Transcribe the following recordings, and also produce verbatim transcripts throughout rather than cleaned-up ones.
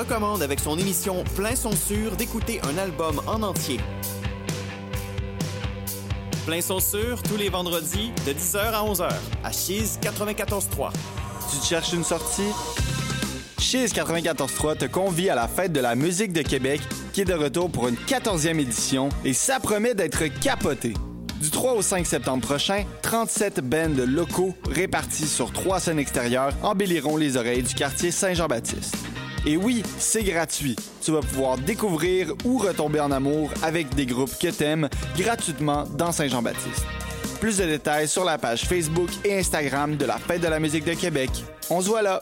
recommande avec son émission Plein son sûr d'écouter un album en entier. Plein son sûr, tous les vendredis, de dix heures à onze heures, à Chiz quatre-vingt-quatorze trois. Tu te cherches une sortie? Chiz quatre-vingt-quatorze trois te convie à la Fête de la musique de Québec, qui est de retour pour une quatorzième édition, et ça promet d'être capoté. Du trois au cinq septembre prochain, trente-sept bands locaux répartis sur trois scènes extérieures embelliront les oreilles du quartier Saint-Jean-Baptiste. Et oui, c'est gratuit. Tu vas pouvoir découvrir ou retomber en amour avec des groupes que t'aimes gratuitement dans Saint-Jean-Baptiste. Plus de détails sur la page Facebook et Instagram de la Fête de la musique de Québec. On se voit là!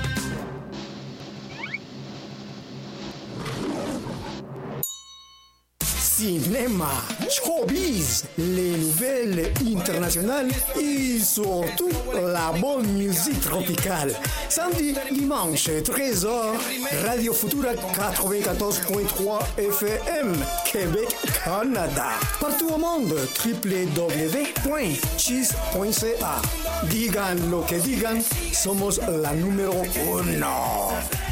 Cinéma, showbiz, les nouvelles internationales et surtout la bonne musique tropicale. Samedi, dimanche, treize heures, Radio Futura quatre-vingt-quatorze point trois F M, Québec, Canada. Partout au monde, w w w point chiz point c a. Digan lo que digan, somos la número uno.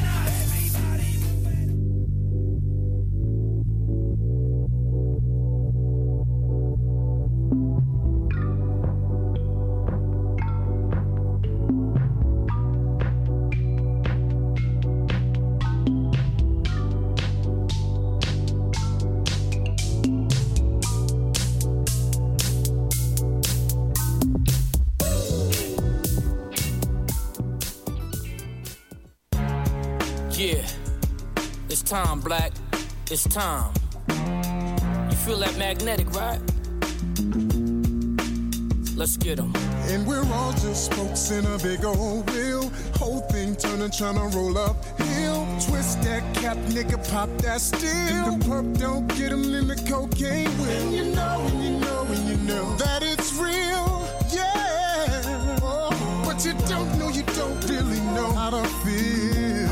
Yeah, it's time, Black. It's time. You feel that magnetic, right? Let's get 'em. And we're all just spokes in a big old wheel. Whole thing turning, trying to roll up hill. Twist that cap, nigga, pop that steel. The perp don't get 'em in the cocaine wheel. And you know, and you know, and you know that it's real, yeah. But you don't know, you don't really know how to feel.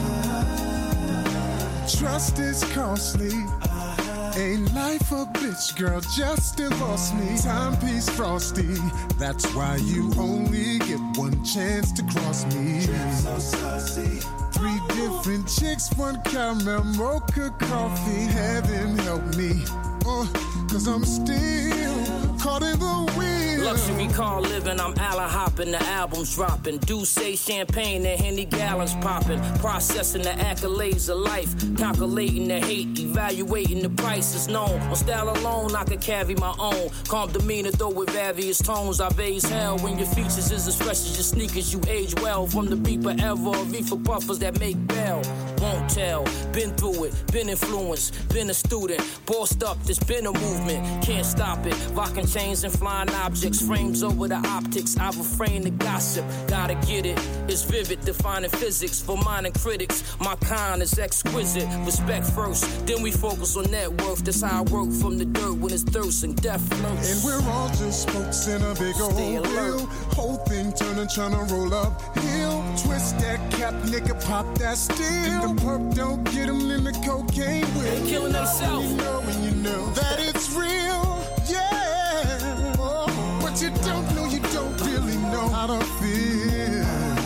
Trust is costly. Ain't life a bitch, girl, just divorce me. Timepiece frosty, that's why you only get one chance to cross me. Three different chicks, one caramel mocha coffee. Heaven help me, uh, cause I'm still caught in the wheel. Luxury car living, I'm Alla hopping, the album's dropping. Do say champagne and Henny gallons popping. Processing the accolades of life, calculating the hate, evaluating the prices known. On style alone, I could carry my own. Calm demeanor, though with various tones. I raise hell when your features is as fresh as your sneakers. You age well from the beeper ever. Reefer puffers that make bail. Won't tell, been through it, been influenced, been a student. Bossed up, there's been a movement. Can't stop it. Rocking chains and flying objects. Frames over the optics. I refrain the gossip. Gotta get it. It's vivid, defining physics. For minor critics, my kind is exquisite. Respect first, then we focus on net worth. That's how I work from the dirt when it's thirst and death floats. And we're all just spokes in a big old wheel. Whole thing turning, trying to roll up hill. Twist that cap, nigga, pop that steel. The perp don't get 'em in the cocaine wheel. They killing themselves. You know, and you know that it's real, yeah. But you don't know, you don't really know how to feel.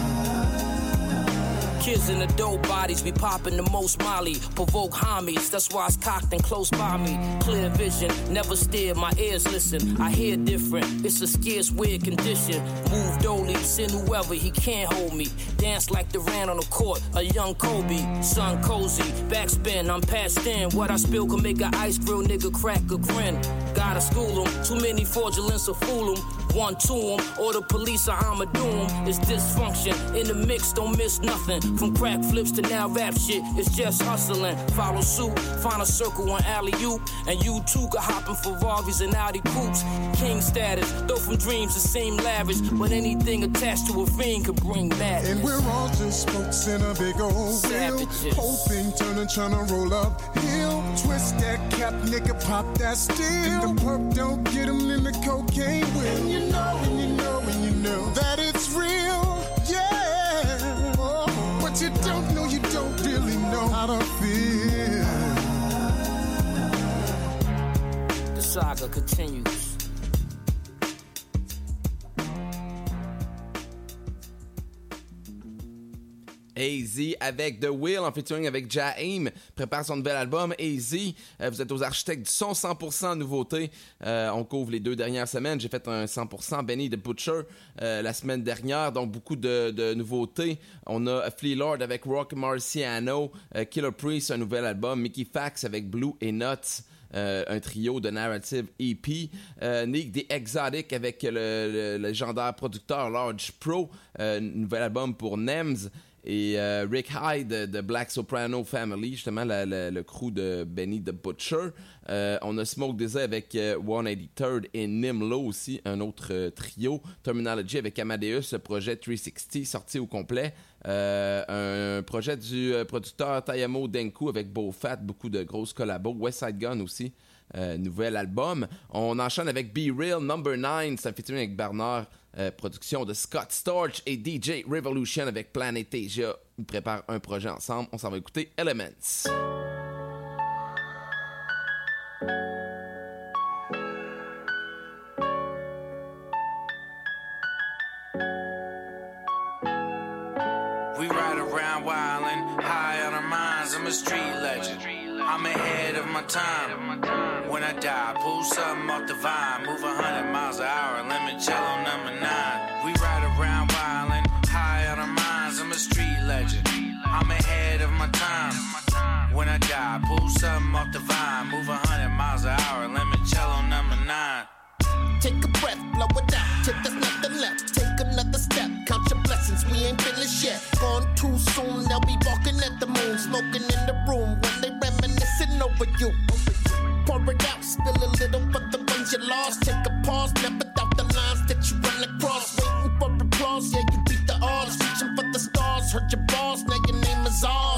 Kids in the dope bodies, we popping the most molly. Provoke homies, that's why it's cocked and close by me. Clear vision, never steer, my ears listen. I hear different, it's a scarce weird condition. Move dolly, send whoever, he can't hold me. Dance like Durant on the court, a young Kobe. Sun cozy, backspin, I'm passed in. What I spill can make an ice grill nigga crack a grin. Gotta school him, too many fraudulents will fool him. One to him, or the police or I'ma do him. It's dysfunction, in the mix, don't miss nothing. From crack flips to now rap shit, it's just hustling. Follow suit, find a circle on alley-oop. And you too could hop in Ferraris and Audi coupes. King status, though from dreams it seem lavish. But anything attached to a fiend could bring madness. And we're all just spokes in a big old wheel. Whole thing turning, trying to roll up hill. Twist that cap, nigga, pop that steel. The perp don't get 'em in the cocaine wheel. And you know, and you know, and you know that it's real, yeah. But you don't know, you don't really know how to feel. The saga continues. A Z avec The Will en featuring avec Jaheim, prépare son nouvel album. A Z, euh, vous êtes aux architectes du son, cent pour cent nouveautés. Euh, on couvre les deux dernières semaines. J'ai fait un cent pour cent Benny the Butcher euh, la semaine dernière, donc beaucoup de, de nouveautés. On a Flea Lord avec Rock Marciano, euh, Killer Priest, un nouvel album, Mickey Fax avec Blue et Nuts. Euh, un trio de narrative E P. Euh, Nick The Exotic avec le, le, le légendaire producteur Large Pro, euh, nouvel album pour Nems. Et euh, Rick Hyde de, de Black Soprano Family, justement la, la, le crew de Benny the Butcher. Euh, on a Smoke D Z avec euh, one eighty-third et Nimlo aussi, un autre euh, trio. Terminology avec Amadeus, projet trois cent soixante sorti au complet. Euh, un projet du euh, producteur Tayamo Denku avec Beau Fat, beaucoup de grosses collabos. West Side Gun aussi, euh, nouvel album. On enchaîne avec Be Real Number nine, c'est un featuring avec Bernard, euh, production de Scott Storch et D J Revolution avec Planet Asia. Ils préparent un projet ensemble. On s'en va écouter Elements. We ride around wildin', high on our minds, I'm a street legend. I'm ahead of my time. When I die, pull something off the vine, move a hundred miles an hour, limoncello number nine. We ride around wildin', high on our minds, I'm a street legend. I'm ahead of my time. When I die, pull something off the vine, move a hundred miles an hour, limoncello number nine. Take a breath, blow it out, till there's nothing left. Take another step, count your blessings, we ain't finished yet. Gone too soon, they'll be walking at the moon, smoking in the room when they reminiscing over you. Pour it out, spill a little for the ones you lost. Take a pause, never doubt the lines that you run across. Waiting for applause, yeah, you beat the odds. Reaching for the stars, heard your boss, now your name is ours.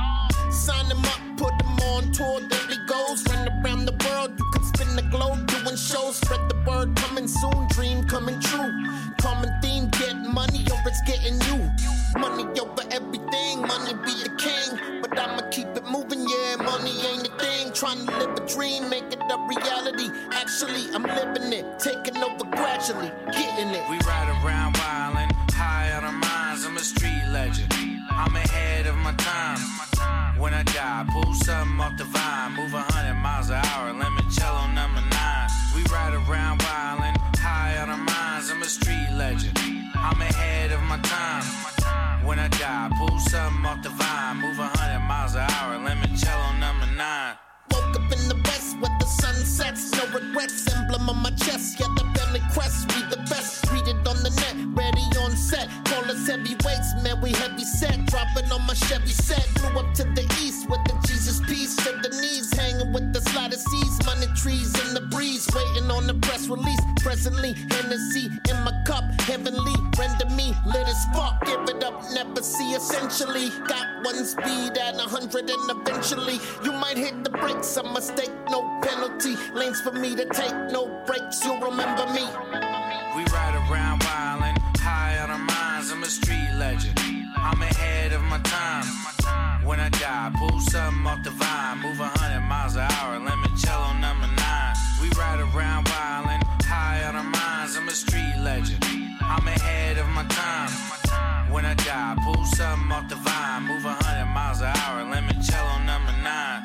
Sign them up, put them on tour, there he goes. Run around the world, you can spin the globe, doing shows. Spread the word, coming soon, dream coming true. Common theme, get money or it's getting you. Money over everything, money be the king. But I'ma keep it moving, yeah, money ain't a thing. Trying to live a dream, make it a reality. Actually, I'm living it, taking over gradually, getting it. We ride around wildin', high on our minds, I'm a street legend. I'm ahead of my time. When I die, pull something off the vine, move a hundred miles an hour, limoncello number nine. We ride around wildin', high on our minds, I'm a street legend. I'm ahead of my time. When I die, pull something off the vine, move a hundred miles an hour, limoncello number nine. Woke up in the west where the sun sets, no regrets, emblem on my chest, yeah, the belly crest, we the best, read it on the net, ready on set, call us heavyweights, man, we heavy set, dropping on my Chevy set, flew up to the east with the Jesus piece, to the knees, hanging with the slider seas, money trees in the breeze, waiting on the press release, presently, Hennessy in my cup, heavenly, render me, lit as fuck, give it up, never see, essentially, got one speed at a hundred and eventually, you might hit the brakes, a mistake, no penalty. Lanes for me to take, no breaks, you'll remember me. We ride around wildin', high on our minds, I'm a street legend. I'm ahead of my time. When I die, pull something off the vine, move a hundred miles an hour, limoncello number nine. We ride around wildin', high on our minds, I'm a street legend. I'm ahead of my time. When I die, pull something off the vine, move a hundred miles an hour, limoncello number nine.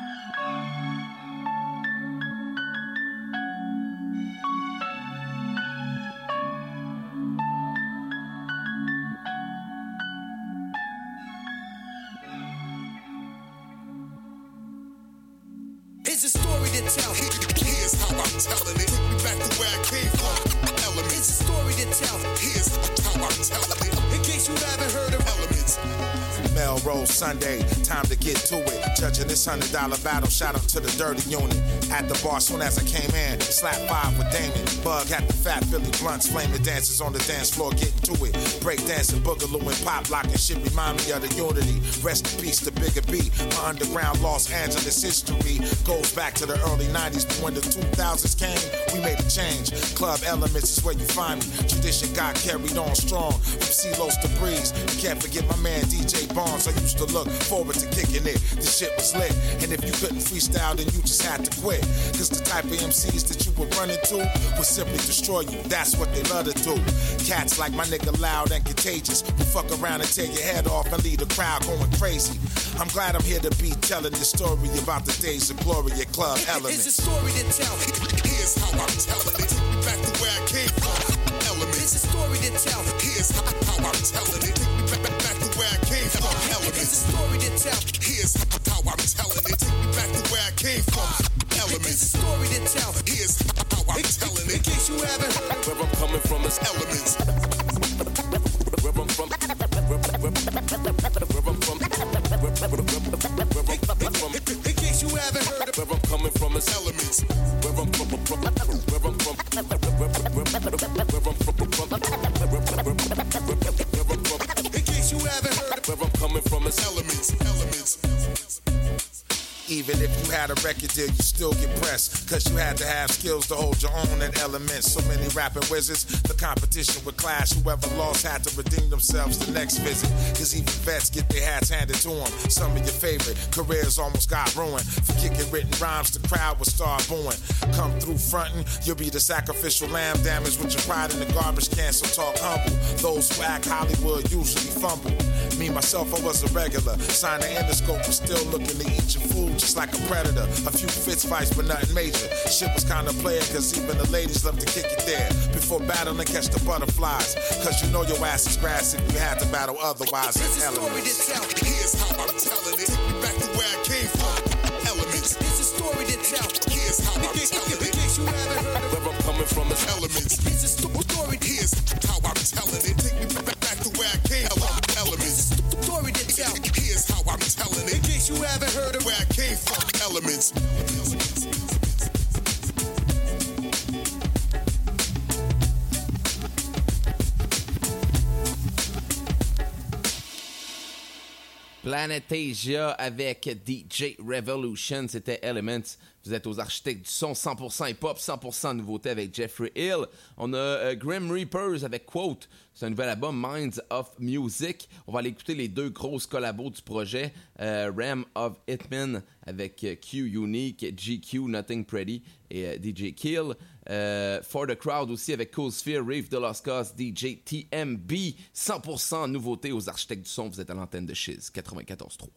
It's a story to tell. Here's how I'm telling it. Take me back to where I came from. Elements. It's a story to tell. Here's how I'm telling it. In case you haven't heard of Elements. Melrose Sunday, time to get to it. Judging this hundred dollar battle, shout out to the dirty unit. At the bar soon as I came in, slap five with Damon. Bug had the fat Philly blunts, flaming dancers on the dance floor getting to it. Break dancing, boogaloo and pop locking shit remind me of the unity. Rest in peace to Bigger B. My underground Los Angeles history goes back to the early nineties, but when the two thousands came, we made a change. Club Elements is where you find me. Tradition got carried on strong from C-Los to Breeze. You can't forget my man D J Barnes I used to look forward to kicking it. The shit was lit, and if you couldn't freestyle, then you just had to quit. Cause the type of M Cs that you were running to would simply destroy you. That's what they love to do. Cats like my nigga Loud and Contagious who fuck around and take your head off and leave the crowd going crazy. I'm glad I'm here to be telling this story about the days of glory at Club Elements. It's a story to tell. Here's how I'm telling it. Take me back to where I came from. Elements. It's a story to tell. Here's how, how I'm telling it. Take me back, back, back to where I came from. Elements. It's a story to tell. Here's how, how I'm telling it. Take me back to where I came from. Elements. It's a story to tell. Here's how I'm telling it. In case you haven't heard. Where I'm coming from is Elements. Where I'm from. Where I'm from. In case you haven't heard. Where I'm coming from is Elements. Where I'm from. Where I'm from. Where I'm from. In case you haven't heard. Where I'm coming from is Elements. Elements. Even if you had a record deal, you still get pressed. Cause you had to have skills to hold your own in Elements. So many rapping wizards, the competition would clash. Whoever lost had to redeem themselves the next visit. Cause even vets get their hats handed to them. Some of your favorite careers almost got ruined. For kicking written rhymes, the crowd would start booing. Come through frontin', you'll be the sacrificial lamb, damaged with your pride in the garbage can, so talk humble. Those who act Hollywood usually fumble. Me, myself, I was a regular. Signed the endoscope, but still looking to eat your food just like a predator. A few fist fights, but nothing major. Shit was kinda player, cause even the ladies love to kick it there. Before battling, catch the butterflies. Cause you know your ass is grass if you had to battle otherwise. It's a story Elements. to tell. Here's how I'm telling it. Take me back to where I came from. Elements. It's a story to tell. Here's how I'm In case, telling in it. case you haven't heard. Where I'm coming from is Elements. It's a sto- story. Here's how I'm telling it. Take me back, back to where I came from. Elements. It's a story to tell. Here's how I'm telling In it. case you haven't heard of Where I came from. Elements. Planetasia avec D J Revolution, c'était Elements. Vous êtes aux architectes du son, cent pour cent hip-hop, cent pour cent nouveauté avec Jeffrey Hill. On a euh, Grim Reapers avec Quote. C'est un nouvel album, Minds of Music. On va aller écouter les deux grosses collabos du projet. Euh, Ram of Hitman avec euh, Q Unique, G Q, Nothing Pretty et euh, D J Kill. Euh, For the Crowd aussi avec Cool Sphere, Reef de Lost Cause, D J T M B. cent pour cent nouveauté aux architectes du son. Vous êtes à l'antenne de Shiz quatre-vingt-quatorze trois.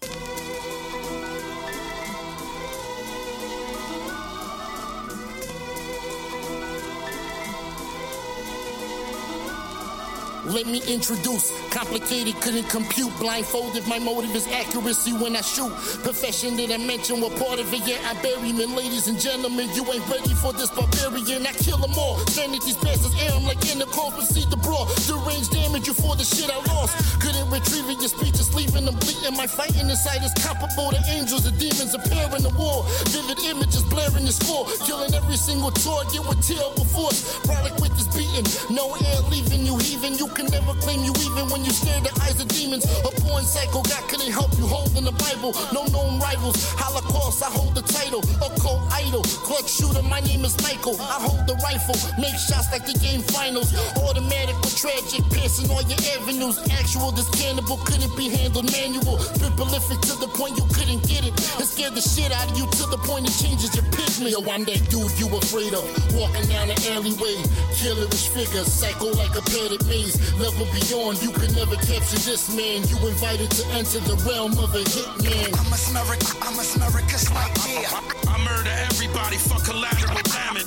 Let me introduce, complicated, couldn't compute, blindfolded, my motive is accuracy when I shoot. Profession that I mentioned, what part of it, yeah, I bury men. Ladies and gentlemen, you ain't ready for this barbarian, I kill them all. Stand at these bastards, air them like intercourse, proceed to brawl. Deranged damage you for the shit I lost. Couldn't retrieve it, your speech is leaving them bleeding. My fighting inside is comparable to angels and demons appear in the war. Vivid images blaring the score, killing every single target with terrible force. Product with this beating, no air leaving you heaving. You can never claim you even when you stare the eyes of demons. A born psycho, God couldn't help you holding the Bible. No known rivals, Holocaust, I hold the title. A cult idol, clutch shooter, my name is Michael. I hold the rifle, make shots like the game finals. Automatic with tragic, piercing all your avenues. Actual, this cannibal couldn't be handled manual. Been prolific to the point you couldn't get it. It scared the shit out of you to the point it changes your pigment. Yo, I'm that dude you afraid of. Walking down the alleyway, killerish figure, psycho like a padded maze. Level beyond, you can never capture this man. You invited to enter the realm of a hitman. I'm a smeric, I'm a America's like yeah. I murder everybody for collateral damage.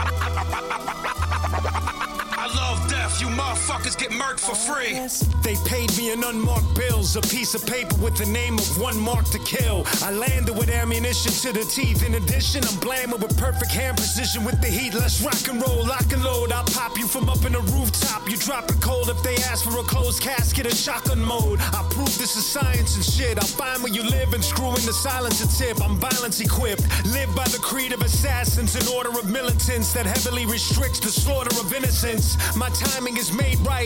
I love death, you motherfuckers get murked for free. They paid me in unmarked bills, a piece of paper with the name of one mark to kill. I landed with ammunition to the teeth. In addition, I'm blaming with perfect hand precision with the heat. Let's rock and roll, lock and load. I'll pop you from up in the rooftop. You drop it cold if they ask for a closed casket in shotgun mode. I prove this is science and shit. I'll find where you live and screw in the silencer tip. I'm violence equipped, live by the creed of assassins, an order of militants that heavily restricts the slaughter of innocents. My timing is made right,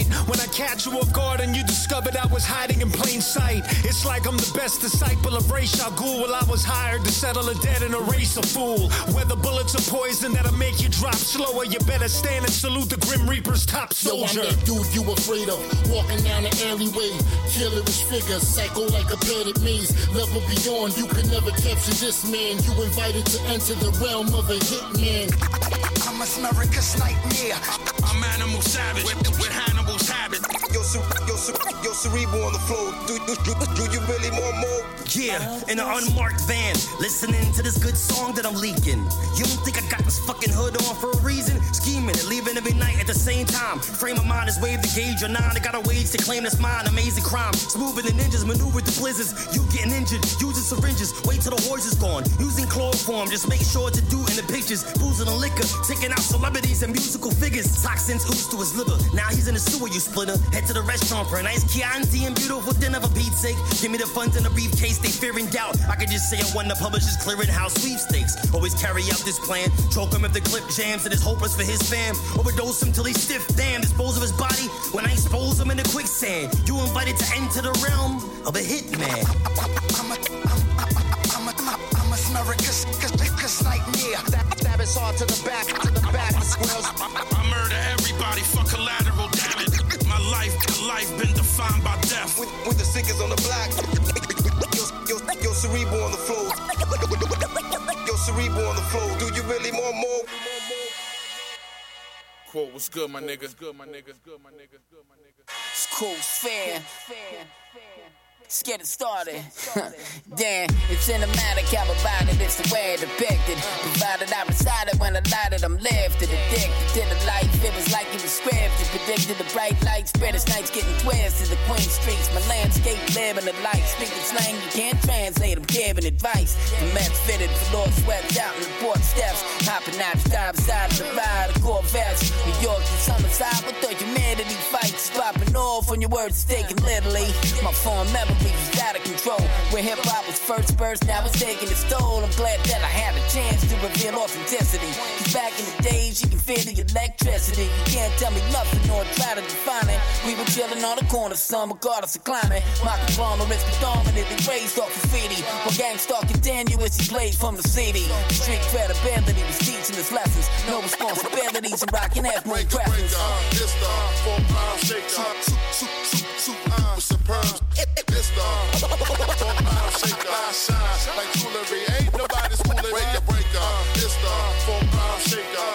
night. When I catch you off guard and you discovered I was hiding in plain sight. It's like I'm the best disciple of Ra's al Ghul. Well, I was hired to settle a debt and erase a fool. Whether bullets are poison that'll make you drop slower, you better stand and salute the Grim Reaper's top soldier. Yo, I'm that dude you afraid of. Walking down the alleyway, killerish figure, psycho like a padded maze. Level beyond, you can never capture this man. You invited to enter the realm of a hitman. I'm America's nightmare. I'm animal savage with, with Hannibal's habit. Yo, yo, yo, Cerebral on the floor. Do, do, do, do you really want more? Yeah, in an unmarked van, listening to this good song that I'm leaking. You don't think I got this fucking hood on for a reason? Scheming and leaving every night at the same time. Frame of mind is wave the gauge or nine. I got a wage to claim this mine. Amazing crime. Smoother than ninjas, maneuver the blizzards. You getting injured, using syringes. Wait till the horse is gone. Using chloroform, just make sure to do in the pictures. Boozing the liquor, taking out celebrities and musical figures. Toxins ooze to his liver. Now he's in the sewer, you splitter. Head to the restaurant for a nice Chianti and beautiful dinner for Pete's sake. Give me the funds in the briefcase, they fear and doubt. I could just say I won the publisher's clearinghouse sweepstakes. Always carry out this plan. Choke him if the clip jams and it's hopeless for his fam. Overdose him till he's stiff, damn. Dispose of his body when I expose him in the quicksand. You invited to enter the realm of a hitman. I'm a, I'm a, I'm a, I'm a America's nightmare. Stab his heart to the back, to the back, squirrels. I murder everybody for collateral damage. My life, my life been defined by death. With, with the sickers on the block. Yo, yo, yo, Cerebral on the floor. Yo, Cerebral on the floor. Do you really want more? Quote, what's good, my niggas? Good, my niggas. Good, my niggas. Good, my niggas. It's cool, fair. Let's get it started. Damn, it's cinematic, how about it, it's the way it depicted. Provided I resided when I lighted, I'm lifted. Addicted to the life, it was like it was scripted. Predicted the bright lights, British nights getting twisted. The Queen Streets, my landscape, living the life. Speaking slang, you can't translate, I'm giving advice. The Mets fitted, for Lord sweats out in the port steps. Hopping out, stop side of the ride, the Corvettes. New York to summerside, with the humidity fights. Popping off when your words is taken literally. My phone memory was out of control. Where hip-hop was first burst, now it's taking its toll. I'm glad that I had a chance to reveal authenticity. Cause back in the days, you can feel the electricity. You can't tell me nothing or try to define it. We were chilling on the corner, son, regardless of climate. My conglomerates predominantly raised off graffiti. While Gangstar continuous, he played from the C D. Street credibility was teaching us lessons. No responsibilities and rocking half-moon crescents. This the four-pound shaker. With superb. This the four-pound shaker. I shine like jewelry. Ain't nobody schooling. Break it, break up. This the four-pound shaker.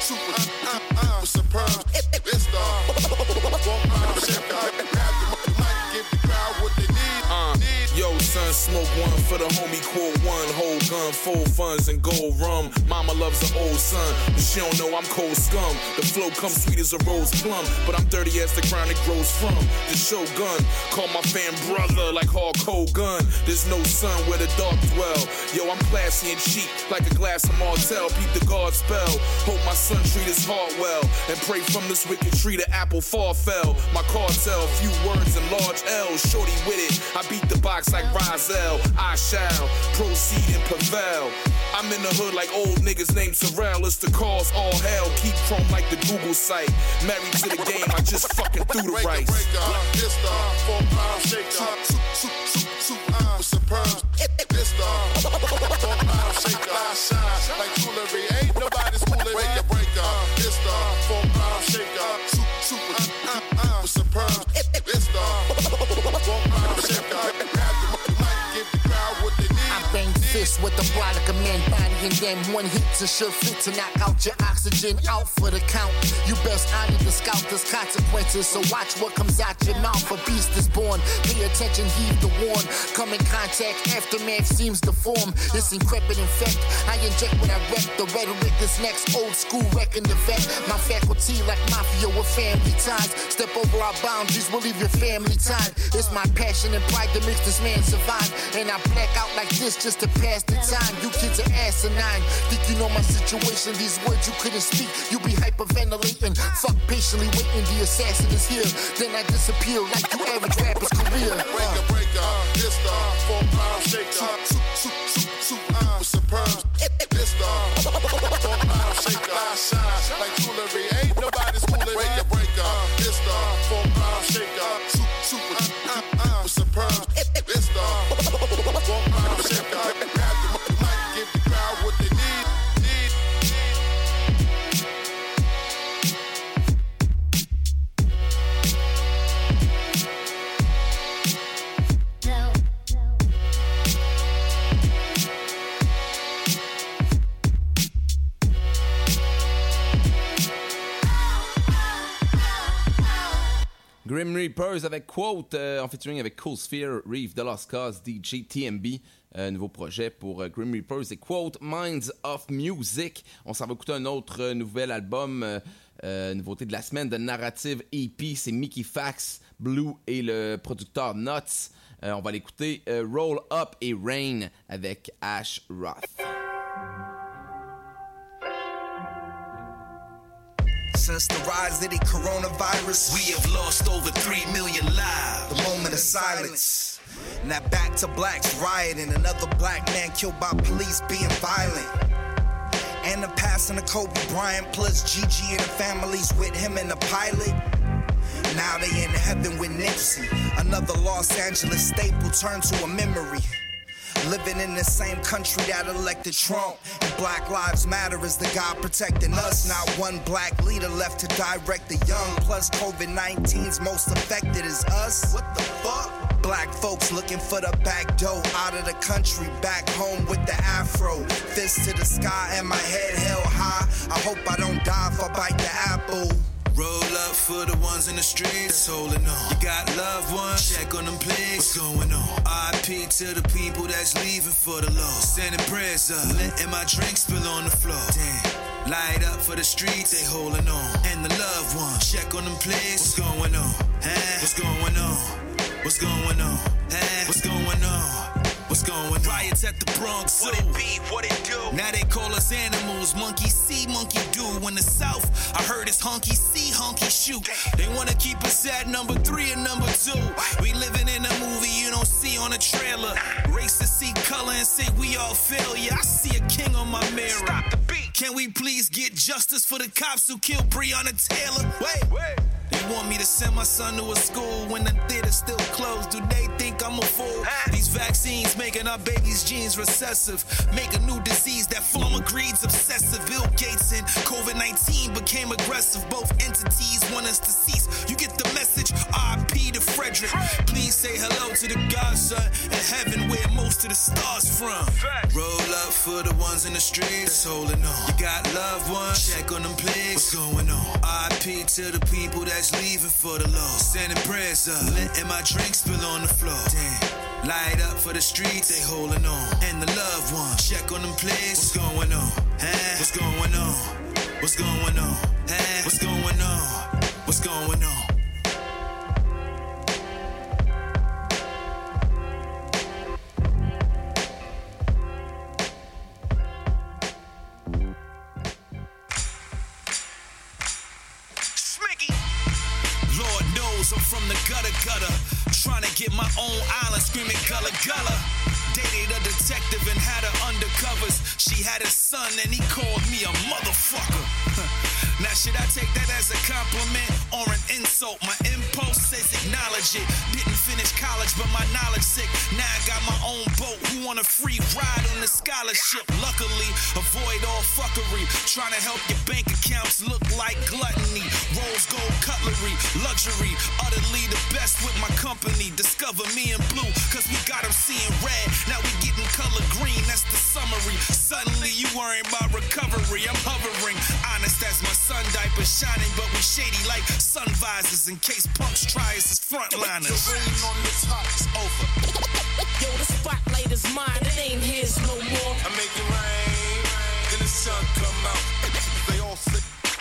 With superb. This the four-pound shaker. Grab the mic, give the crowd what they need. Uh, yo, son, smoke one for the homie, quote one. Whole gun, full funds, and gold rum. Mama loves her old son, but she don't know I'm cold scum. The flow comes sweet as a rose plum, but I'm dirty as the crown it grows from. The Shogun, call my fan brother like Hulk Hogan. There's no sun where the dark dwell. Yo, I'm classy and cheap, like a glass of Martell. Peep the guard spell. Hope my son treat his heart well, and pray from this wicked tree the apple fall fell. My cartel, few words and large L's. Shorty with it, I beat the box like Rozelle. I shall proceed and prevail. I'm in the hood like old niggas named Terrell. It's the cause all hell. Keep chrome like the Google site. Married to the game, I just fucking threw the rice. This the four-pound shaker. With superb. This the four-pound shaker. I shine like jewelry. Ain't nobody schooling. Break it, break up. This the four-pound shaker. With superb. This the four-pound shaker. Grab the mic, give the crowd what they need. I bang fists with the block of man body, and then one hit to sure fit to knock out your oxygen out for the count. You best honor the scout, there's consequences, so watch what comes out your mouth. A beast is born, pay attention, heed the warn. Come in contact, aftermath seems to form. It's increpid infect, I inject when I wreck. The rhetoric is next, old school wrecking the vet. My faculty like mafia with family ties. Step over our boundaries, we'll leave your family tied. It's my passion and pride that makes this man survive. And I black out like this just to pass the time. You kids are asinine. Think you know my situation, these words you couldn't speak. You be hyperventilating. Fuck patiently waiting, the assassin is here. Then I disappear like you average rapper's career. Break it, break up. This the four-pound shaker. With superb. This the four-pound shaker. I shine like jewelry. Ain't nobody schooling. Break it, break up. This the four Grim Reapers avec Quote, euh, en featuring avec Cool Sphere, Reeve, The Lost Cause, D J, T M B. Euh, nouveau projet pour euh, Grim Reapers et Quote, Minds of Music. On s'en va écouter un autre euh, nouvel album, euh, euh, nouveauté de la semaine de Narrative E P. C'est Mickey Fax, Blue et le producteur Nuts. Euh, on va l'écouter euh, Roll Up et Rain avec Ash Roth. Since the rise of the coronavirus, we have lost over three million lives. The moment of silence. Now back to blacks rioting, another black man killed by police being violent. And the passing of Kobe Bryant, plus Gigi and the families with him and the pilot. Now they in heaven with Nipsey. Another Los Angeles staple turned to a memory. Living in the same country that elected Trump. And Black Lives Matter is the God protecting us. Not one black leader left to direct the young. Plus COVID nineteen's most affected is us. What the fuck? Black folks looking for the back door. Out of the country, back home with the afro. Fist to the sky and my head held high. I hope I don't die if I bite the apple. Roll up for the ones in the streets that's holding on. You got loved ones, check on them please. What's going on? R I P to the people that's leaving for the Lord. Sending prayers up, letting my drink spill on the floor. Damn, light up for the streets, they holding on. And the loved ones, check on them please. What's going on? Hey, what's going on? What's going on? Hey, what's going on? What's going on? Riots at the Bronx Zoo. What it be? What it do? Now they call us animals. Monkey see, monkey do. In the South, I heard it's honky see, honky shoot. They wanna keep us at number three and number two. We living in a movie you don't see on a trailer. Racists see color and say we all failure. I see a king on my mirror. Stop the beat. Can we please get justice for the cops who killed Breonna Taylor? Wait, wait. They want me to send my son to a school when the theater's still closed. Do they think I'm a fool? These vaccines making our babies' genes recessive. Make a new disease that pharma greed's obsessive. Bill Gates and COVID nineteen became aggressive. Both entities want us to cease. You get the message? R I P to Frederick. Please say hello to the godson in heaven where most of the stars from. Roll up for the ones in the streets holding on. You got loved ones, check on them please. What's going on? R I P to the people that's leaving for the Lord. Sending prayers up, letting my drink spill on the floor. Damn, light up for the streets, they holding on. And the loved ones, check on them please. What's going on? Hey, what's going on? What's going on? Hey, what's going on? What's going on? I'm from the gutter gutter, trying to get my own island, screaming gullah gullah. Dated a detective and had her undercovers. She had a son and he called me a motherfucker. Now should I take that as a compliment or an insult? My impulse says acknowledge it. Didn't finish college but my knowledge sick. Now I got my own boat. Who want a free ride on the scholarship? Luckily, avoid all fuckery. Trying to help your bank accounts look like gluttony. Rose gold cutlery, luxury. Utterly the best with my company. Discover me in blue, cause we got them seeing red. Now we getting color green, that's the summary. Suddenly you worrying about recovery. I'm hovering, honest as my sun diaper shining, but we shady like sun visors in case punks try us as frontliners. The rain on the top is over. Yo, the spotlight is mine, it ain't his no more. I make it rain, then the sun come out. They all say.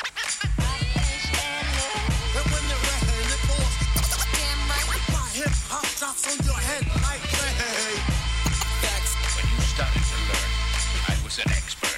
And when the rain it falls, damn right, my hip hop drops on your head like rain. Facts. When you started to learn, I was an expert.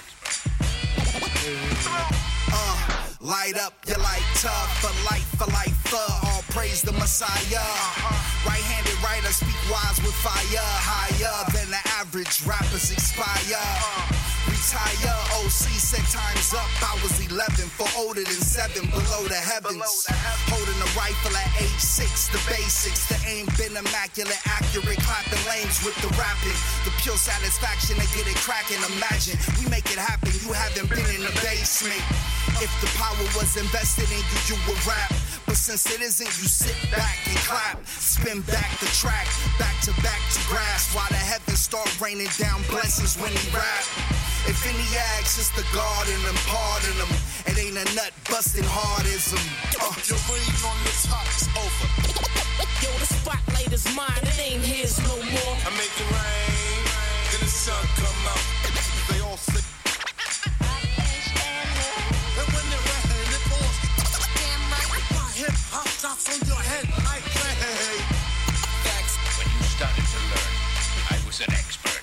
Uh, light up your light tough for life, for life, for all praise the Messiah. Right-handed writer speak wise with fire, higher than the average rappers expire. Retire, O C said time's up. I was eleven, for older than seven, below the heavens. Holding a rifle at age six, the basics. The aim been immaculate, accurate, clapping lanes with the rapping. The pure satisfaction to get it cracking. Imagine we make it happen. You haven't been in the basement. If the power was invested in you, you would rap. But since it isn't, you sit back and clap. Spin back the track, back to back to grasp. While the heavens start raining down blessings when he rap. If any acts, it's the God in them, pardon them. It ain't a nut busting hardism. Uh. Your rain on the top is over. Yo, the spotlight is mine, it ain't his no more. I make it rain, then the sun come out. They all sit. And when it rain, it falls. Damn right, my hip hop drops on your head like rain. Facts. When you started to learn, I was an expert.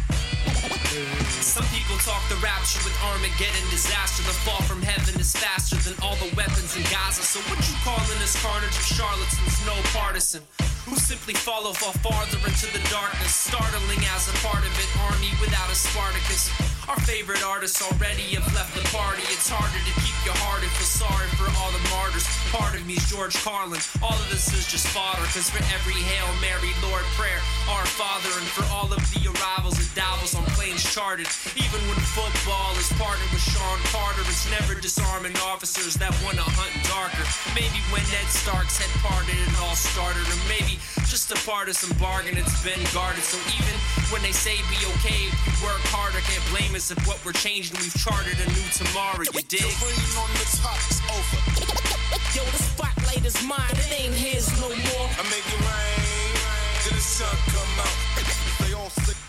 Some people talk the rapture with Armageddon disaster. The fall from heaven is faster than all the weapons in Gaza. So what you calling this carnage of charlatans? No partisan who simply follow fall farther into the darkness. Startling as a part of it, army without a Spartacus. Our favorite artists already have left the party. It's harder to keep your heart and feel sorry for all the martyrs. Part of me is George Carlin. All of this is just fodder. Cause for every Hail Mary, Lord prayer, our Father. And for all of the arrivals and Davos on planes charted. Even when football is partnered with Sean Carter, it's never disarming officers that wanna hunt darker. Maybe when Ned Stark's head parted it all started. Or maybe just a partisan bargain, it's been guarded. So even when they say be okay if you work harder, can't blame us if what we're changing, we've charted a new tomorrow, you dig? The rain on the top is over. Yo, the spotlight is mine, it ain't his no more. I make it rain, then the sun come out. They all sit.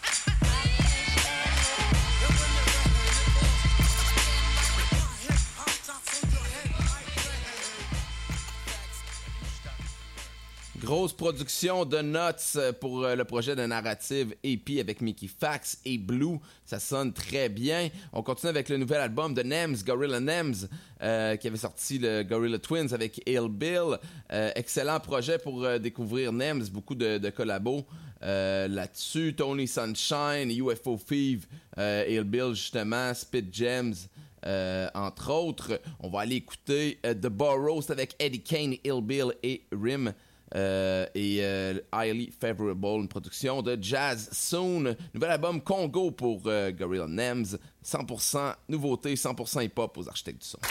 Grosse production de notes pour le projet de narrative E P avec Mickey Fax et Blue. Ça sonne très bien. On continue avec le nouvel album de Nems, Gorilla Nems, euh, qui avait sorti le Gorilla Twins avec Ill Bill. Euh, excellent projet pour euh, découvrir Nems. Beaucoup de, de collabos euh, là-dessus. Tony Sunshine, U F O Fev, euh, Ill Bill justement, Spit Gems. Euh, entre autres, on va aller écouter euh, The Burrows avec Eddie Kane, Ill Bill et Rim. Euh, et euh, Highly Favorable, une production de Jazz Soon. Nouvel album Congo pour euh, Gorilla Nems. cent pour cent nouveauté, cent pour cent hip-hop aux architectes du son.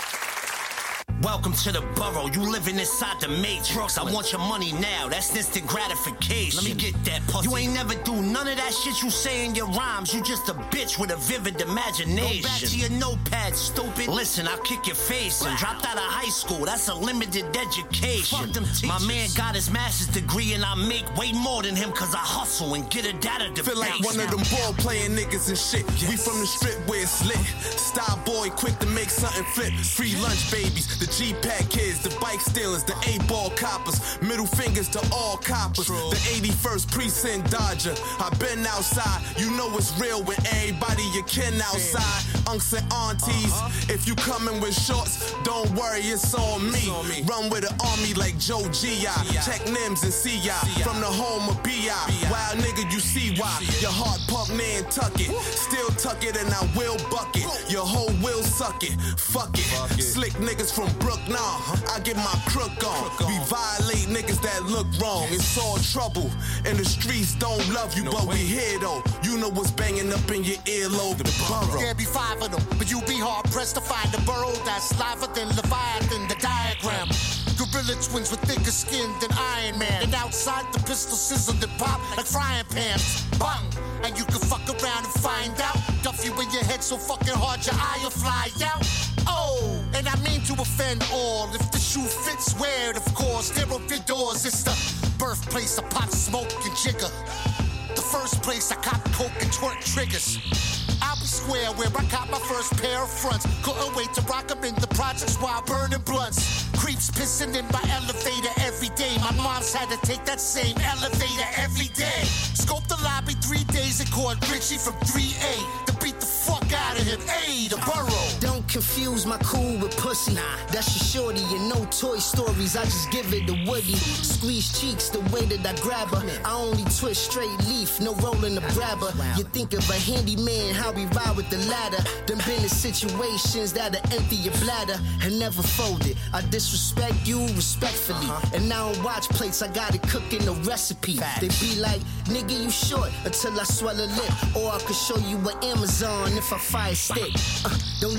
Welcome to the borough. You living inside the matrix. I want your money now. That's instant gratification. Let me get that pussy. You ain't never do none of that shit you say in your rhymes. You just a bitch with a vivid imagination. Go back to your notepad, stupid. Listen, I'll kick your face and dropped out of high school. That's a limited education. Fuck them teachers. My man got his master's degree and I make way more than him cause I hustle and get it out of the Feel like base. one of them ball playing niggas and shit. Yes. We from the strip where it's lit. Style boy, quick to make something flip. Free lunch babies. The G-Pack kids, the bike stealers, the A-ball coppers, middle fingers to all coppers, True. The eighty-first precinct Dodger. I been outside, you know it's real when everybody you kin outside. Unks and aunties, uh-huh. If you coming with shorts, don't worry, it's on me. It's on me. Run with the army like Joe G I. Check Nims and C I. From the home of B I. Wild nigga, you see why. Your heart pump Nantucket. Still tuck it and I will buck it. Your hoe will suck it. Fuck it. Fuck it. Slick niggas from Brook, nah, I get my crook on. We violate niggas that look wrong. It's all trouble. And the streets don't love you, no but way. We here though. You know what's banging up in your earlobe. The borough. There be five of them, but you be hard pressed to find a burrow that's liver than Leviathan, the diagram. Gorilla twins with thicker skin than Iron Man. And outside the pistol sizzled and pop like frying pans. Bang! And you can fuck around and find out. Duff you in your head so fucking hard your eye will fly out. Oh, and I mean to offend all. If the shoe fits, wear it, of course. Tear up your doors. It's the birthplace of pop, smoke, and jigger. The first place I cop coke and twerk triggers. I'll be square where I got my first pair of fronts. Couldn't wait to rock them in the projects while burning blunts. Creeps pissing in my elevator every day. My mom's had to take that same elevator every day. Scope the lobby three days and called Richie from three A to beat the fuck out of him. Hey, the borough. Don't confuse my cool with pussy. Nah. That's your shorty and no Toy Stories. I just give it to Woody. Squeeze cheeks the way that I grab her. I only twist straight leaf, no rolling the grabber. You think of a handyman, how we ride with the ladder. Them been in situations that'll empty your bladder and never fold it. I disrespect you respectfully. Uh-huh. And I don't watch plates, I got it cooking a recipe. Facts. They be like, nigga, you short until I swell a lip. Or I could show you an Amazon if I fire stick. Uh, don't let the hate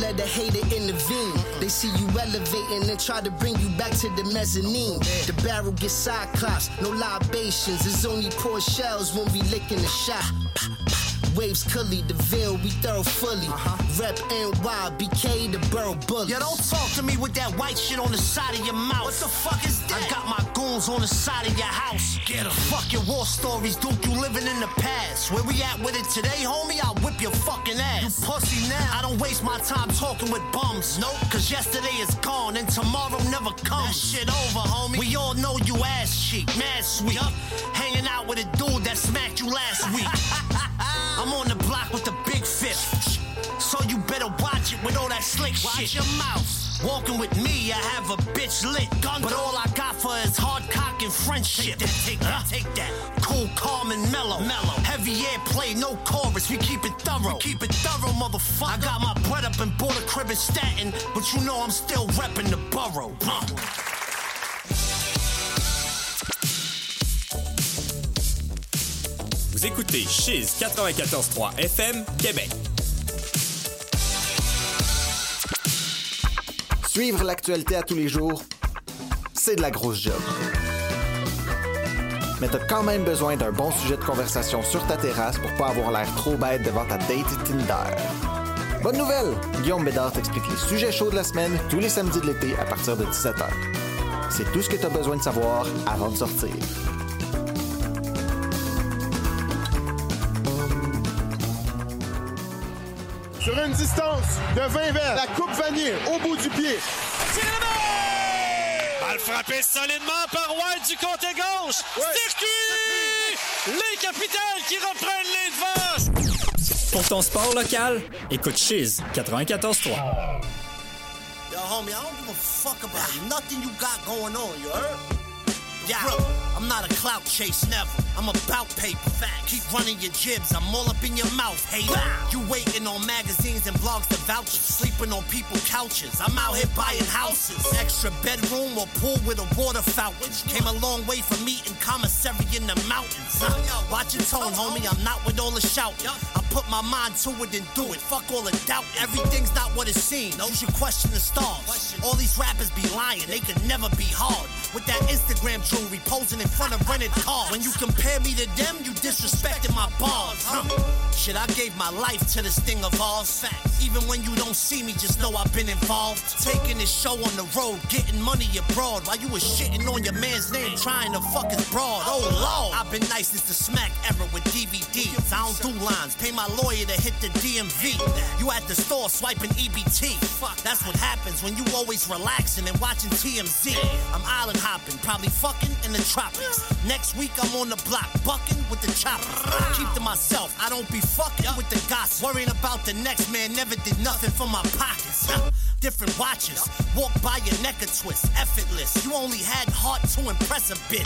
way to intervene. They see you elevating and try to bring you back to the mezzanine. The barrel gets cyclops, no libations. It's only poor shells when we licking the shot. Waves Cully, the Ville, we thorough fully. Uh-huh. Rep N Y, B K, the Borough Bullies. Yeah, don't talk to me with that white shit on the side of your mouth. What the fuck is that? I got my goons on the side of your house. Get em. Fuck your war stories, Duke, you living in the past. Where we at with it today, homie? I'll whip your fucking ass. You pussy now. I don't waste my time talking with bums. Nope. Cause yesterday is gone and tomorrow never comes. That shit over, homie. We all know you ass cheek, mad sweet. Up. Hanging out with a dude that smacked you last week. I'm on the block with the big fifth, so you better watch it with all that slick watch shit. Watch your mouth. Walking with me, I have a bitch lit gun, but all I got for is hard cock and friendship. Take that, take that, uh, take that. Cool, calm, and mellow. mellow. Heavy airplay, no chorus. We keep it thorough. We keep it thorough, motherfucker. I got my bread up and bought a crib in Staten, but you know I'm still repping the borough. Uh. Vous écoutez Chiz quatre-vingt-quatorze trois F M, Québec. Suivre l'actualité à tous les jours, c'est de la grosse job. Mais t'as quand même besoin d'un bon sujet de conversation sur ta terrasse pour pas avoir l'air trop bête devant ta date Tinder. Bonne nouvelle! Guillaume Bédard t'explique les sujets chauds de la semaine tous les samedis de l'été à partir de dix-sept heures. C'est tout ce que t'as besoin de savoir avant de sortir. Sur une distance de vingt verres, la coupe vanille au bout du pied. Balle frappée solidement par White du côté gauche. Ouais. Circuit! Les Capitals qui reprennent les devants. Pour ton sport local, écoute Chiz quatre-vingt-quatorze trois. Yo, homie, I don't give a fuck about nothing you got going on, you heard? Yeah, I'm not a clout chase, never. I'm about paper. Fact. Keep running your jibs, I'm all up in your mouth, hater. You waiting on magazines and blogs to vouch you, sleeping on people's couches. I'm out here buying houses. Extra bedroom or pool with a water fountain. Came a long way from meeting commissary in the mountains. Uh, watch your tone, homie, I'm not with all the shout. I put my mind to it and do it. Fuck all the doubt. Everything's not what it seems. You should question the stars. All these rappers be lying, they could never be hard. With that Instagram jewelry posing in front of rented cars. When you compare me to them, you disrespected my bars. Huh. Shit, I gave my life to this thing of ours. Even when you don't see me, just know I've been involved. Taking this show on the road, getting money abroad. While you was shitting on your man's name, trying to fuck his broad. Oh Lord, I've been nice since the smack era with D V Ds. I don't do lines, pay my lawyer to hit the D M V. You at the store swiping E B T. That's what happens when you always relaxing and watching T M Z. I'm island hopping, probably fucking in the tropics. Next week I'm on the block, bucking with the choppers. Keep to myself, I don't be fucking with the gossip. Worrying about the next man, never did nothing for my pockets. Different watches, walk by your neck a twist, effortless. You only had heart to impress a bitch.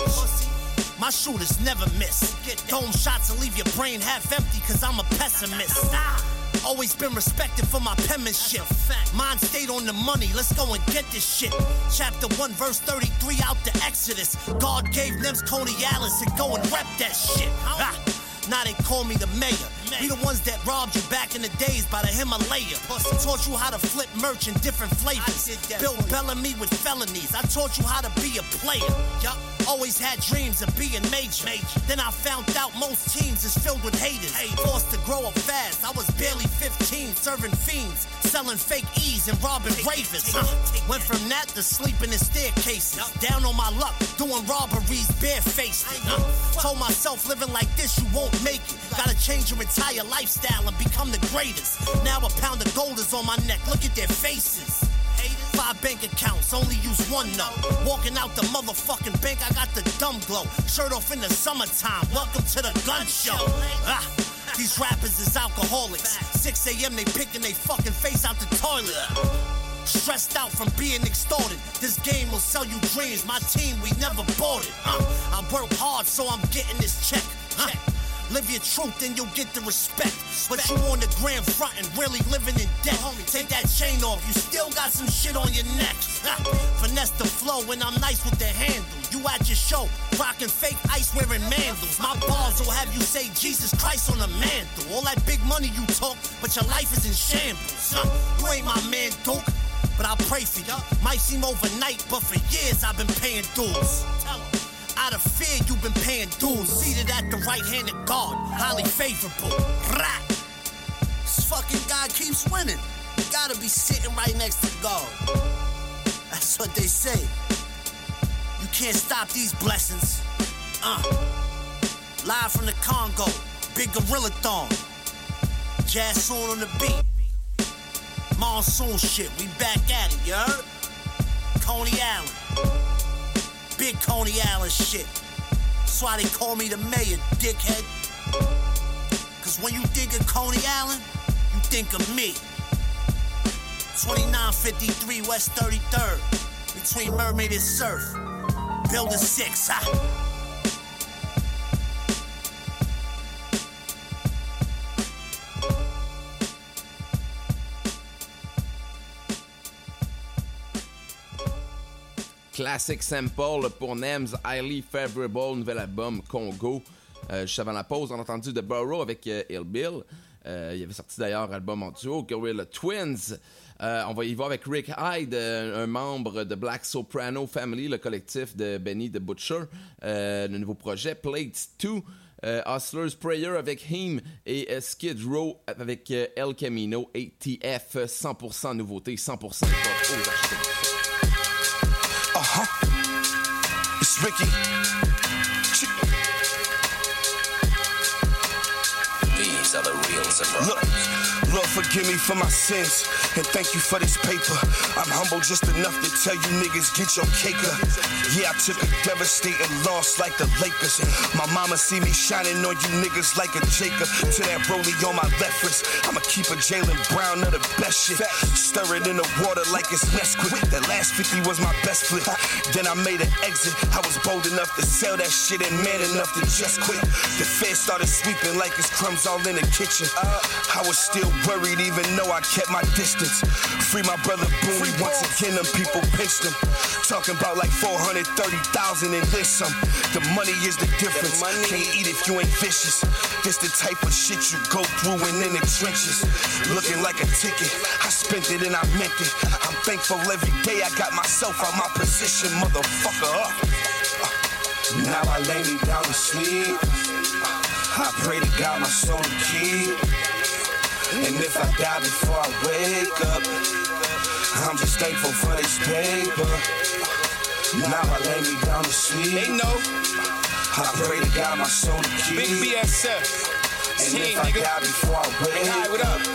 My shooters never miss. Dome shots will leave your brain half empty, cause I'm a pessimist. Always been respected for my penmanship. Mine stayed on the money, let's go and get this shit. Chapter one, verse thirty-three out the Exodus. God gave Nems Coney Alice and go and rep that shit. Ah, now they call me the mayor. We the ones that robbed you back in the days by the Himalaya. Taught you how to flip merch in different flavors. Bill Bellamy with felonies. I taught you how to be a player. Yup. Always had dreams of being major. major. Then I found out most teams is filled with haters. Hey, forced to grow up fast. I was barely fifteen, serving fiends, selling fake E's and robbing ravers. Uh, went from that to sleeping in staircases. Down on my luck, doing robberies barefaced. Uh, told myself living like this you won't make it. Gotta change your entire lifestyle and become the greatest. Now a pound of gold is on my neck. Look at their faces. Five bank accounts, only use one note. Walking out the motherfucking bank, I got the dumb glow. Shirt off in the summertime, welcome to the gun show. Ah, these rappers is alcoholics. six a.m. they picking they fucking face out the toilet. Stressed out from being extorted. This game will sell you dreams. My team, we never bought it. Uh, I work hard, so I'm getting this check. Uh, Live your truth and you'll get the respect. But you on the grand front and really living in debt. Take that chain off, you still got some shit on your neck. Finesse the flow and I'm nice with the handle. You at your show, rocking fake ice wearing mandals. My bars will have you say Jesus Christ on the mantle. All that big money you talk, but your life is in shambles. Uh, you ain't my man, Duke, but I'll pray for you. Might seem overnight, but for years I've been paying dues. Out of fear, you've been paying dues. Seated at the right hand of God, highly favorable. Rat. This fucking guy keeps winning. You gotta be sitting right next to God. That's what they say. You can't stop these blessings. Uh. Live from the Congo, big gorilla thong. Jazz on on the beat. Monsoon shit, we back at it, you heard? Coney Island. Big Coney Island shit. That's why they call me the mayor, dickhead. Cause when you think of Coney Island, you think of me. twenty-nine fifty-three West thirty-third, between Mermaid and Surf. Building six, ha! Classic sample pour Nems, Highly Favorable, nouvel album Congo. Euh, juste avant la pause, on a entendu The Burrow avec euh, Ill Bill. Euh, il avait sorti d'ailleurs un album en duo, Gorilla Twins. Euh, on va y voir avec Rick Hyde, un membre de Black Soprano Family, le collectif de Benny the Butcher. Euh, le nouveau projet, Plates deux. Euh, Hustler's Prayer avec Him et uh, Skid Row avec uh, El Camino et T F. cent pour cent nouveauté, cent pour cent hip-hop aux architectes. Uh-huh. It's Ricky. These are the real surprise. Look, Lord, forgive me for my sins, and thank you for this paper. I'm humble just enough to tell you niggas, get your cake up. Yeah, I took a devastating loss like the Lakers. My mama see me shining on you niggas like a Jacob. To that rollie on my left wrist, I'ma keep a Jalen Brown of the best shit. Stir it in the water like it's Nesquik. That last fifty was my best flip. Then I made an exit. I was bold enough to sell that shit and man enough to just quit. The feds started sweeping like it's crumbs all in the kitchen. I was still worried even though I kept my distance. Free my brother Boone, once again them people pinched him. Talking about like four hundred thirty thousand and then some. The money is the difference. Can't eat if you ain't vicious. This the type of shit you go through and in the trenches. Looking like a ticket, I spent it and I meant it. I'm thankful every day I got myself out my position, motherfucker up. Now I lay me down to sleep. I pray to God my soul to keep. And if I die before I wake up, I'm just thankful for this paper. Now I lay me down to sleep. They know. I pray to God my soul to keep. Big B S F. And if I die before I wake up, what up?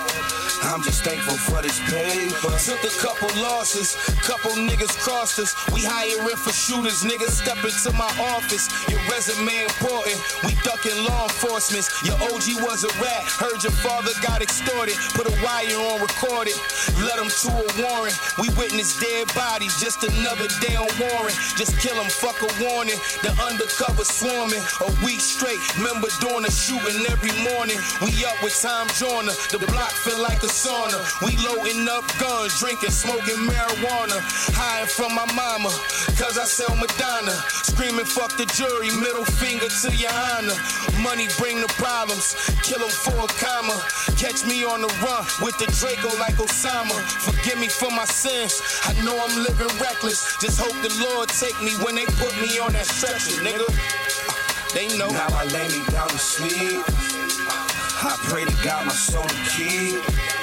I'm just thankful for this paper. Took a couple losses, couple niggas crossed us. We hiring for shooters, niggas step into my office. Your resume important, we ducking law enforcement. Your O G was a rat, heard your father got extorted. Put a wire on recorded, led him to a warrant. We witnessed dead bodies, just another day on warrant. Just kill him, fuck a warning. The undercover swarming, a week straight. Remember doing a shooting every morning. We up with Tom Joyner, the block feel like a sauna. We loading up guns, drinking, smoking marijuana. Hiding from my mama, cause I sell Madonna. Screaming fuck the jury, middle finger to your honor. Money bring the problems, kill them for a comma. Catch me on the run with the Draco like Osama. Forgive me for my sins, I know I'm living reckless. Just hope the Lord take me when they put me on that stretcher, nigga. They know. Now I lay me down to sleep. I pray to God my soul to keep.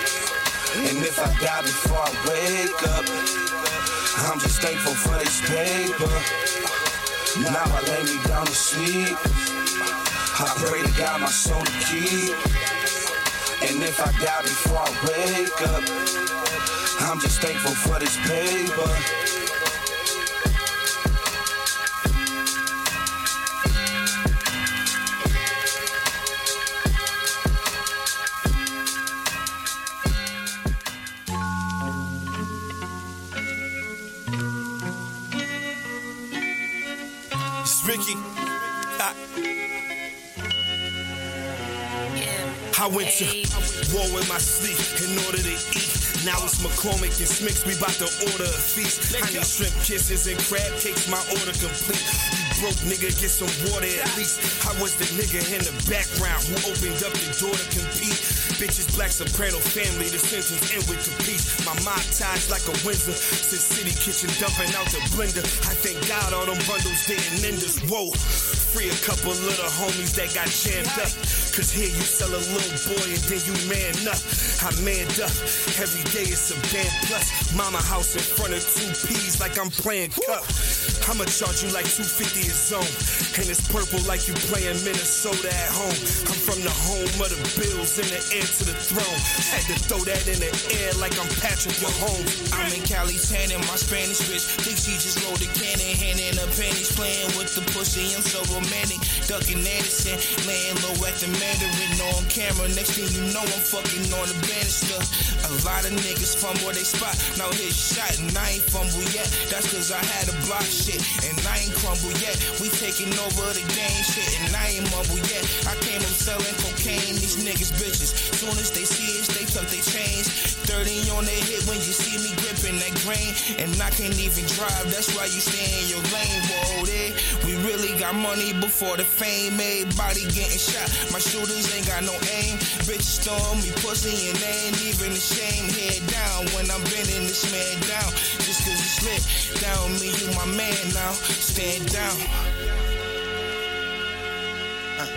And if I die before I wake up, I'm just thankful for this paper. Now I lay me down to sleep. I pray to God my soul to keep. And if I die before I wake up, I'm just thankful for this paper. Ricky. Ha. I went to war with my sleep in order to eat. Now it's McCormick and Smicks, we bout to order a feast. I need shrimp kisses and crab cakes, my order complete. You broke nigga, get some water at least. I was the nigga in the background who opened up the door to compete. Bitches, black soprano family, the sentence end with the peace. My mob ties like a Windsor, since City Kitchen dumping out the blender. I thank God all them bundles didn't end us. Whoa, free a couple little homies that got jammed up. Cause here you sell a little boy and then you man up. I manned up, every day it's a band plus. Mama house in front of two P's like I'm playing cup. I'ma charge you like two fifty a zone. And it's purple like you playing Minnesota at home. I'm from the home of the Bills, in the air to the throne. Had to throw that in the air like I'm Patrick Mahomes. I'm in Cali's hand and my Spanish bitch. Think she just rolled a cannon, hand in her panties. Playing with the pussy, I'm so romantic. Ducking Anderson, laying low at the Mandarin on camera. Next thing you know, I'm fucking on the banister. A lot of niggas fumble they spot. Now his shot and I ain't fumble yet. That's cause I had a block shit and I ain't crumble yet. We taking over the game shit and I ain't mumble yet. I came up selling cocaine, these niggas bitches. Soon as they see us, they tuck they chains. thirty on their hip when you see me gripping that grain. And I can't even drive, that's why you stay in your lane. Whoa, there, we really got money before the fame. Everybody getting shot, my shooters ain't got no aim. Bitches throwing me pussy and they ain't even ashamed. Head down when I'm bending this man down. Just cause it's lit, down me, you my man now. Stand down. Uh.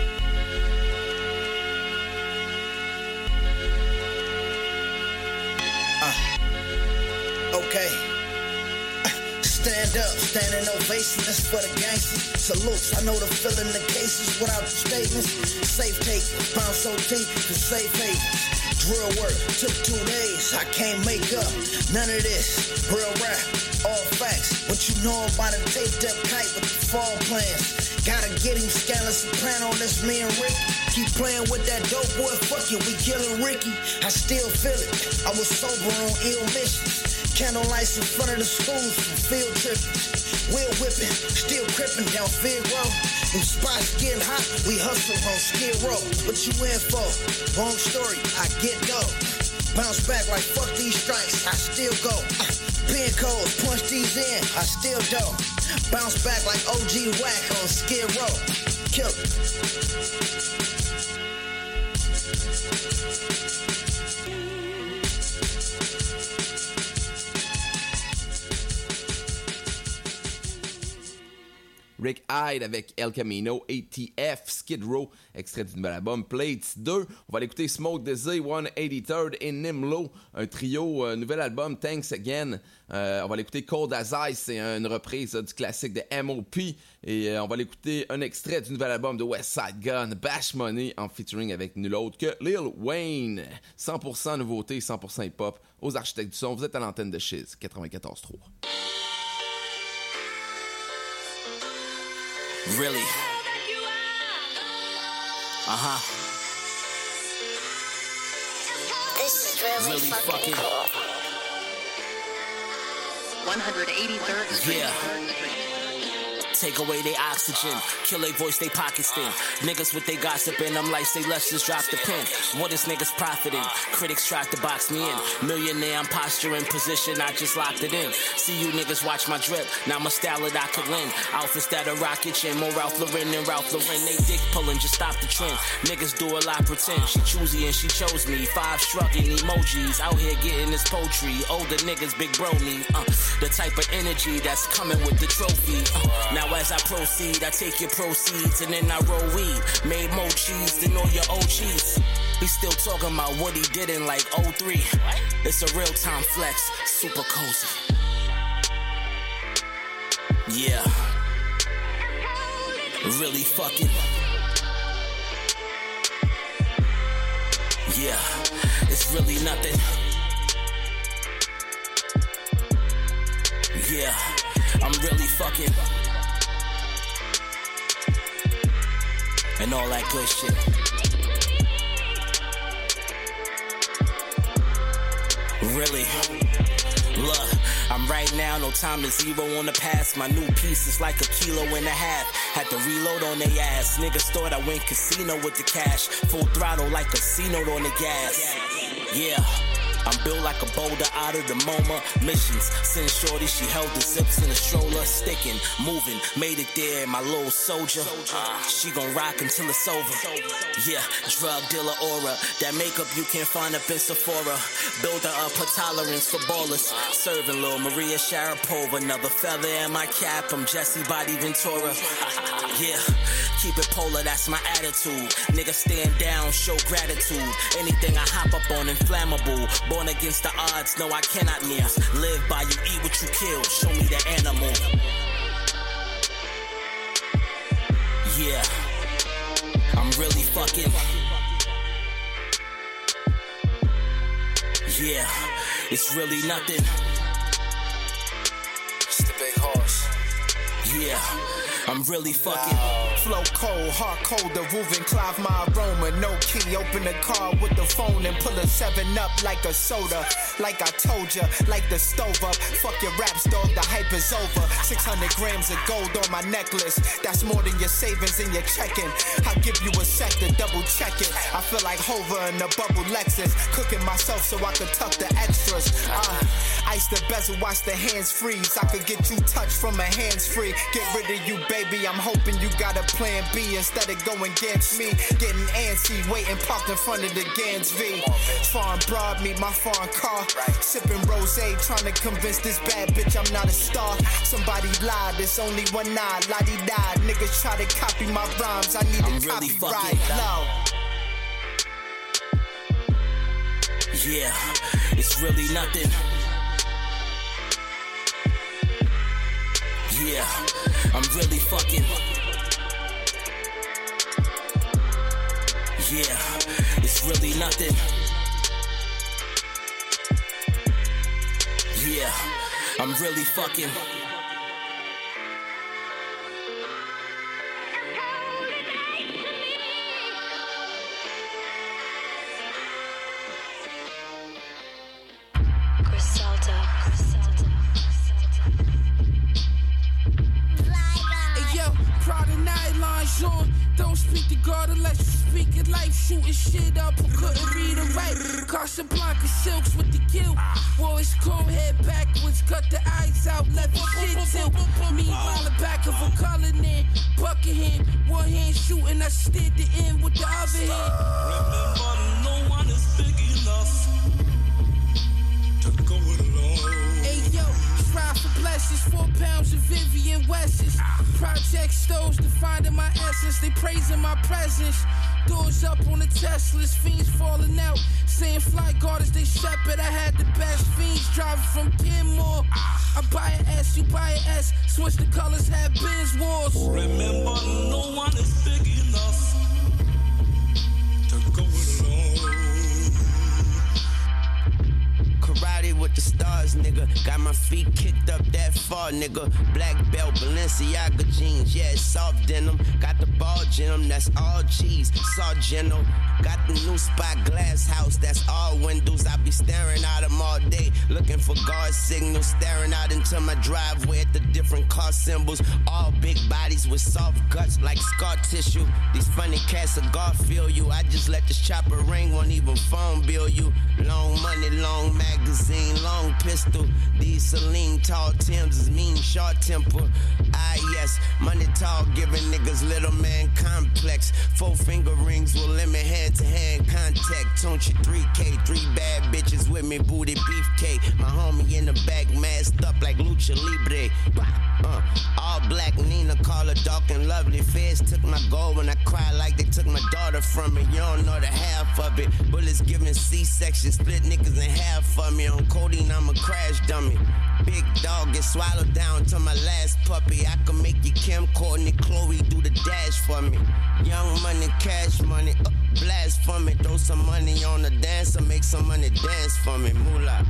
Uh. Okay. Stand up, standing ovation, that's for the gangsters. Salutes, I know the feeling the cases without the statements. Safe take, bounce O T to safe havens. Drill work, took two days, I can't make up none of this. Real rap, all facts. What you know about a taped up kite with the fall plans. Gotta get him Scala Soprano, that's me and Ricky. Keep playing with that dope boy, fuck you, we killing Ricky. I still feel it, I was sober on ill missions. Candle lights in front of the schools from field tripping. Wheel whipping, still crippin' down Fig Road. Them spots getting hot, we hustle on Skid Row. What you in for? Wrong story, I get dope. Bounce back like fuck these strikes, I still go. Uh, pin codes, punch these in, I still do. Bounce back like O G Wack on Skid Row. Kill it. Rick Hyde avec El Camino, A T F, Skid Row, extrait du nouvel album Plates deux. On va l'écouter Smoke D Z, one eighty-third et Nimlo, un trio, euh, nouvel album Thanks Again. Euh, on va l'écouter Cold as Ice, c'est une reprise euh, du classique de M O P. Et euh, on va l'écouter un extrait du nouvel album de Westside Gun, Bash Money, en featuring avec nul autre que Lil Wayne. cent pour cent nouveauté, cent pour cent hip-hop. Aux architectes du son, vous êtes à l'antenne de Shiz quatre-vingt-quatorze trois. Really? Uh-huh. This is really, really fucking, fucking cool. one eighty-third Yeah. Take away their oxygen, kill they voice, they pockets thin. Niggas with they gossiping, I'm like, say let's just drop the pen. What is niggas profiting? Critics tried to box me in. Millionaire, I'm posturing position, I just locked it in. See you niggas watch my drip, now my style that I could lend. Outfits that are rocket chin, more Ralph Lauren than Ralph Lauren. They dick pulling, just stop the trend. Niggas do a lot pretend, she choosy and she chose me. Five shrugging emojis, out here getting this poetry. Older niggas, big bro me. Uh, the type of energy that's coming with the trophy. Uh, now as I proceed, I take your proceeds and then I roll weed. Made more cheese than all your O Gs. He still talking about what he did in like oh three. It's a real time flex, super cozy. Yeah. Really fucking. Yeah. It's really nothing. Yeah. I'm really fucking. And all that good shit. Really? Look, I'm right now, no time to zero on the past. My new piece is like a kilo and a half. Had to reload on they ass. Niggas thought I went casino with the cash. Full throttle like casino on the gas. Yeah. I'm built like a boulder out of the MoMA. Missions, send shorty, she held the zips in a stroller. Sticking, moving, made it there, my little soldier. Uh, she gon' rock until it's over. Yeah, drug dealer aura. That makeup you can't find up in Sephora. Builder up her tolerance for ballers. Serving Lil Maria Sharapova. Another feather in my cap, I'm Jesse Body Ventura. Yeah, keep it polar, that's my attitude. Nigga stand down, show gratitude. Anything I hop up on, inflammable. Born against the odds, no I cannot lose. Live by you, eat what you kill, show me the animal. Yeah, I'm really fucking. Yeah, it's really nothing. Just a big horse. Yeah, I'm really fucking. Flow cold, heart cold, the Ruven Clive, my aroma. No key, open the car with the phone and pull a seven up like a soda. Like I told ya, like the stove up. Fuck your raps, dog, the hype is over. six hundred grams of gold on my necklace. That's more than your savings and your checking. I'll give you a sec to double check it. I feel like Hover in a bubble Lexus. Cooking myself so I could tuck the extras. Uh, ice the bezel, watch the hands freeze. I could get you touched from a hands free. Get rid of you, baby, I'm hoping you got a plan B instead of going against me. Getting antsy, waiting parked in front of the Gans V. Foreign broad, meet my foreign car. Sipping rosé, trying to convince this bad bitch I'm not a star. Somebody lied, there's only one eye, la-di-da. Niggas try to copy my rhymes, I need I'm a really copyright. Low. Yeah, it's really nothing. Yeah, I'm really fucking. Yeah, it's really nothing. Yeah, I'm really fucking. On. Don't speak to God unless you speak it life. Shooting shit up who couldn't read or write. Casablanca silks with the guilt. Boys comb head backwards, cut the eyes out, left the shit tilt. Meanwhile, the back of a Cullinan, Buckingham, one hand shooting, I steered the end with the other hand. Remember, no one is big enough to go it alone. Hey yo, try for blessings, four pounds of Vivian West's. Project stoves defining my essence, they praising my presence. Doors up on the Teslas, fiends falling out. Saying flight guards, they shepherd. I had the best fiends driving from Kenmore. I buy an S, you buy an S. Switch the colors, have Benz wars. Remember, no one is big enough to go it alone. Karate with the stars, nigga. Got my feet kicked up that far, nigga. Black belt, Balenciaga jeans, yeah, it's soft denim. Got the ball denim, that's all cheese. Saw Geno. Got the new spot glass house, that's all windows. I be staring at them all day, looking for guard signals. Staring out into my driveway at the different car symbols. All big bodies with soft guts like scar tissue. These funny cats of Garfield you. I just let this chopper ring, won't even phone bill you. Long money, long magazine, long pistol. These Celine tall Timbs is mean, short temper. Ah yes, money tall, giving niggas little man complex. Four finger rings will limit hand to hand contact. Don't you three K, three bad bitches with me, booty beefcake. My homie in the back masked up like Lucha Libre. Uh, all black Nina, call her dark and lovely. Feds took my gold when I cried like they took my daughter from me. You don't know the half of it. Bullets giving C-section, split niggas in half for me. On codeine, I'm a crash dummy. Big dog get swallowed down to my last puppy. I can make you Kim, Courtney, Chloe do the dash for me. Young money, cash money, uh, blast for me. Throw some money on the dancer, make some money dance for me. Moolah.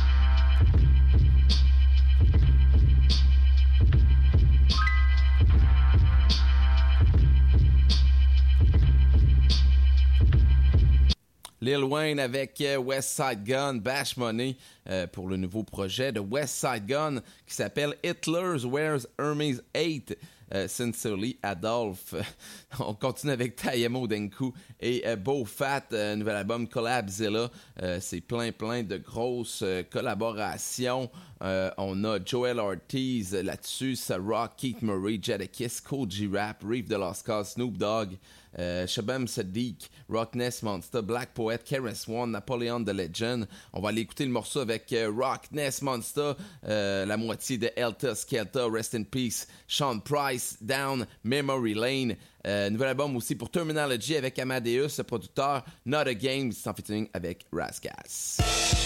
Lil Wayne avec West Side Gun, Bash Money euh, pour le nouveau projet de West Side Gun qui s'appelle Hitler's Wears Hermes eight. euh, Sincerely Adolphe. On continue avec Tayemo Denku et euh, Beau Fat, euh, nouvel album Collabzilla. Euh, c'est plein plein de grosses euh, collaborations. Euh, on a Joel Ortiz là-dessus, Rock, Keith Murray, Jadakiss, Cool G-Rap, Reef de Lost Cause, Snoop Dogg, euh, Shabam Sadiq, Rock Ness Monster, Black Poet, K R S One, Napoleon the Legend. On va aller écouter le morceau avec euh, Rock Ness Monster, euh, la moitié de Helter Skelter, Rest in Peace, Sean Price, Down, Memory Lane. Euh, nouvel album aussi pour Terminology avec Amadeus, le producteur, Not a Game, c'est en featuring avec Rascas.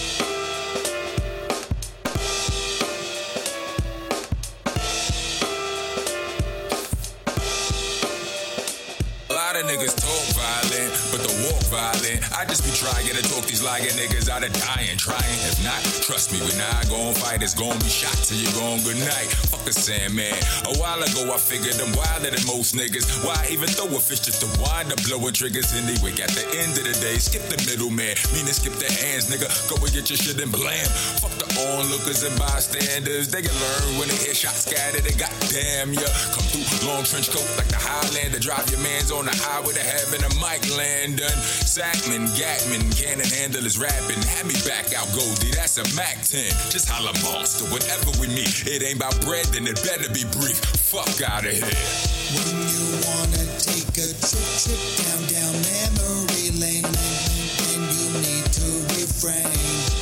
A lot of niggas talk violent, but the walk violent. I just be trying to talk these lying niggas out of dying, trying. If not, trust me, when I gon' fight, it's gon' be shot till you gon' good night. Fuck the Sandman. A while ago, I figured I'm wilder than most niggas. Why even throw a fish just to wind up blowing triggers anyway? At the end of the day, skip the middleman, meaning skip the hands, nigga. Go and get your shit and blam. Fuck the onlookers and bystanders. They can learn when they hear shots scattered. And goddamn, yeah, come through long trench coat like the Highlander. Drive your mans on the highway to heaven, a mic landon. Sackman, Gatman, cannon handle is rapping. Have me back out, Goldie, that's a Mac ten. Just holla monster, whenever we meet. It ain't about bread, then it better be brief. Fuck out of here. When you wanna take a trip, trip down, down memory lane, then you need to refrain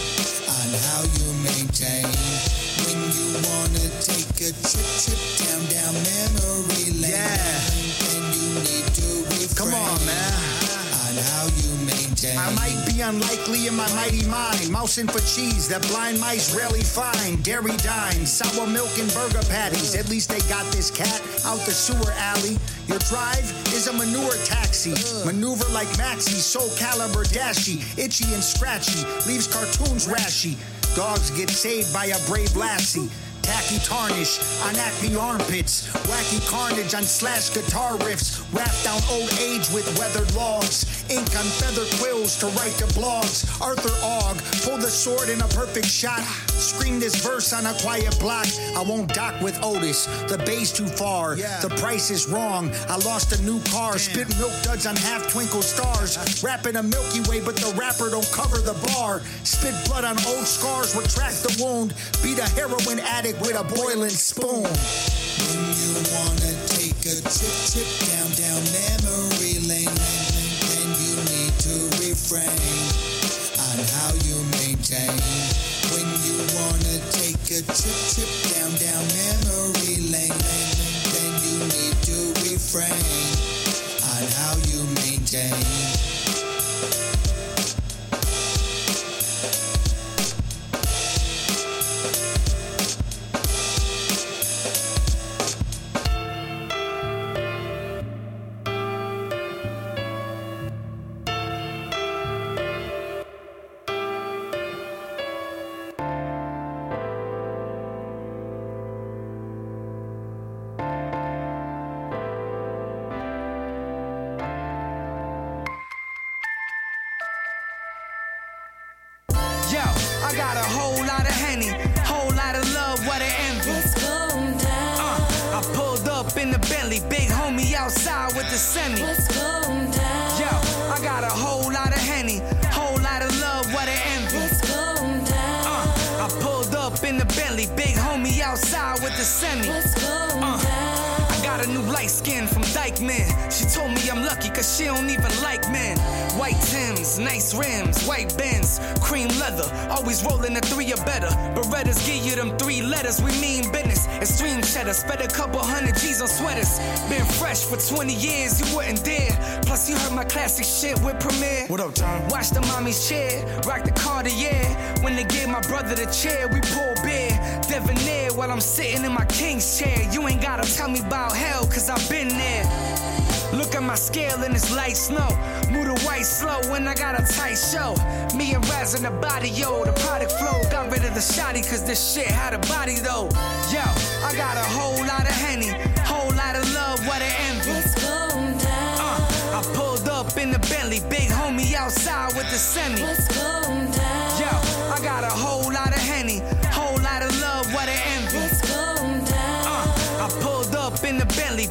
on how you maintain. When you wanna take a trip, trip down, down memory lane, yeah. then you need to refrain. Come on, man. On how you maintain. I might be unlikely in my mighty mind. Mousing for cheese that blind mice rarely find. Dairy dimes, sour milk and burger patties. At least they got this cat out the sewer alley. Your drive is a manure taxi. Maneuver like Maxie, soul caliber dashy. Itchy and scratchy, leaves cartoons rashy. Dogs get saved by a brave lassie. Tacky tarnish on acne armpits. Wacky carnage on slash guitar riffs. Wrap down old age with weathered logs. Ink on feather quills to write the blogs. Arthur Ogg, pull the sword in a perfect shot. Scream this verse on a quiet block. I won't dock with Otis, the bay's too far. Yeah. The price is wrong, I lost a new car. Damn. Spit milk duds on half twinkle stars. Rapping a Milky Way, but the rapper don't cover the bar. Spit blood on old scars, retract the wound. Beat a heroin addict with a boiling spoon. When you wanna take a trip, trip down, down memory lane, then you need to refrain on how you maintain. When you wanna take a trip, trip down, down memory lane, then you need to refrain on how you maintain. I got a whole lot of Henny, whole lot of love, what an envy. What's going down? Uh, I pulled up in the Bentley, big homie outside with the semi. What's going down? Yo, I got a whole lot of Henny, whole lot of love, what an envy. What's going down? Uh, I pulled up in the Bentley, big homie outside with the semi. What's going uh, down? I got a new light skin from Dykeman. She told me I'm lucky cause she don't even like men. White Timbs, nice rims, white Benz, cream leather, always rolling a three or better. Berettas give you them three letters, we mean business. Extreme cheddar, spent a couple hundred G's on sweaters. Been fresh for twenty years, you wouldn't dare. Plus you heard my classic shit with Premier. What up, Tom? Watch the mommy's chair, rock the Cartier. When they gave my brother the chair, we pull beer. Debonair while I'm sitting in my king's chair. You ain't gotta tell me about hell, cause I've been there. Look at my scale and it's light snow. Move the white slow when I got a tight show. Me and Raz in the body, yo, the product flow. Got rid of the shotty cause this shit had a body though. Yo, I got a whole lot of Henny, whole lot of love, what an envy. What's going down? Uh, I pulled up in the Bentley, big homie outside with the semi. What's going down? Yo, I got a whole lot of Henny, whole lot of love, what an envy. What's going down? Uh, I pulled up in the Bentley,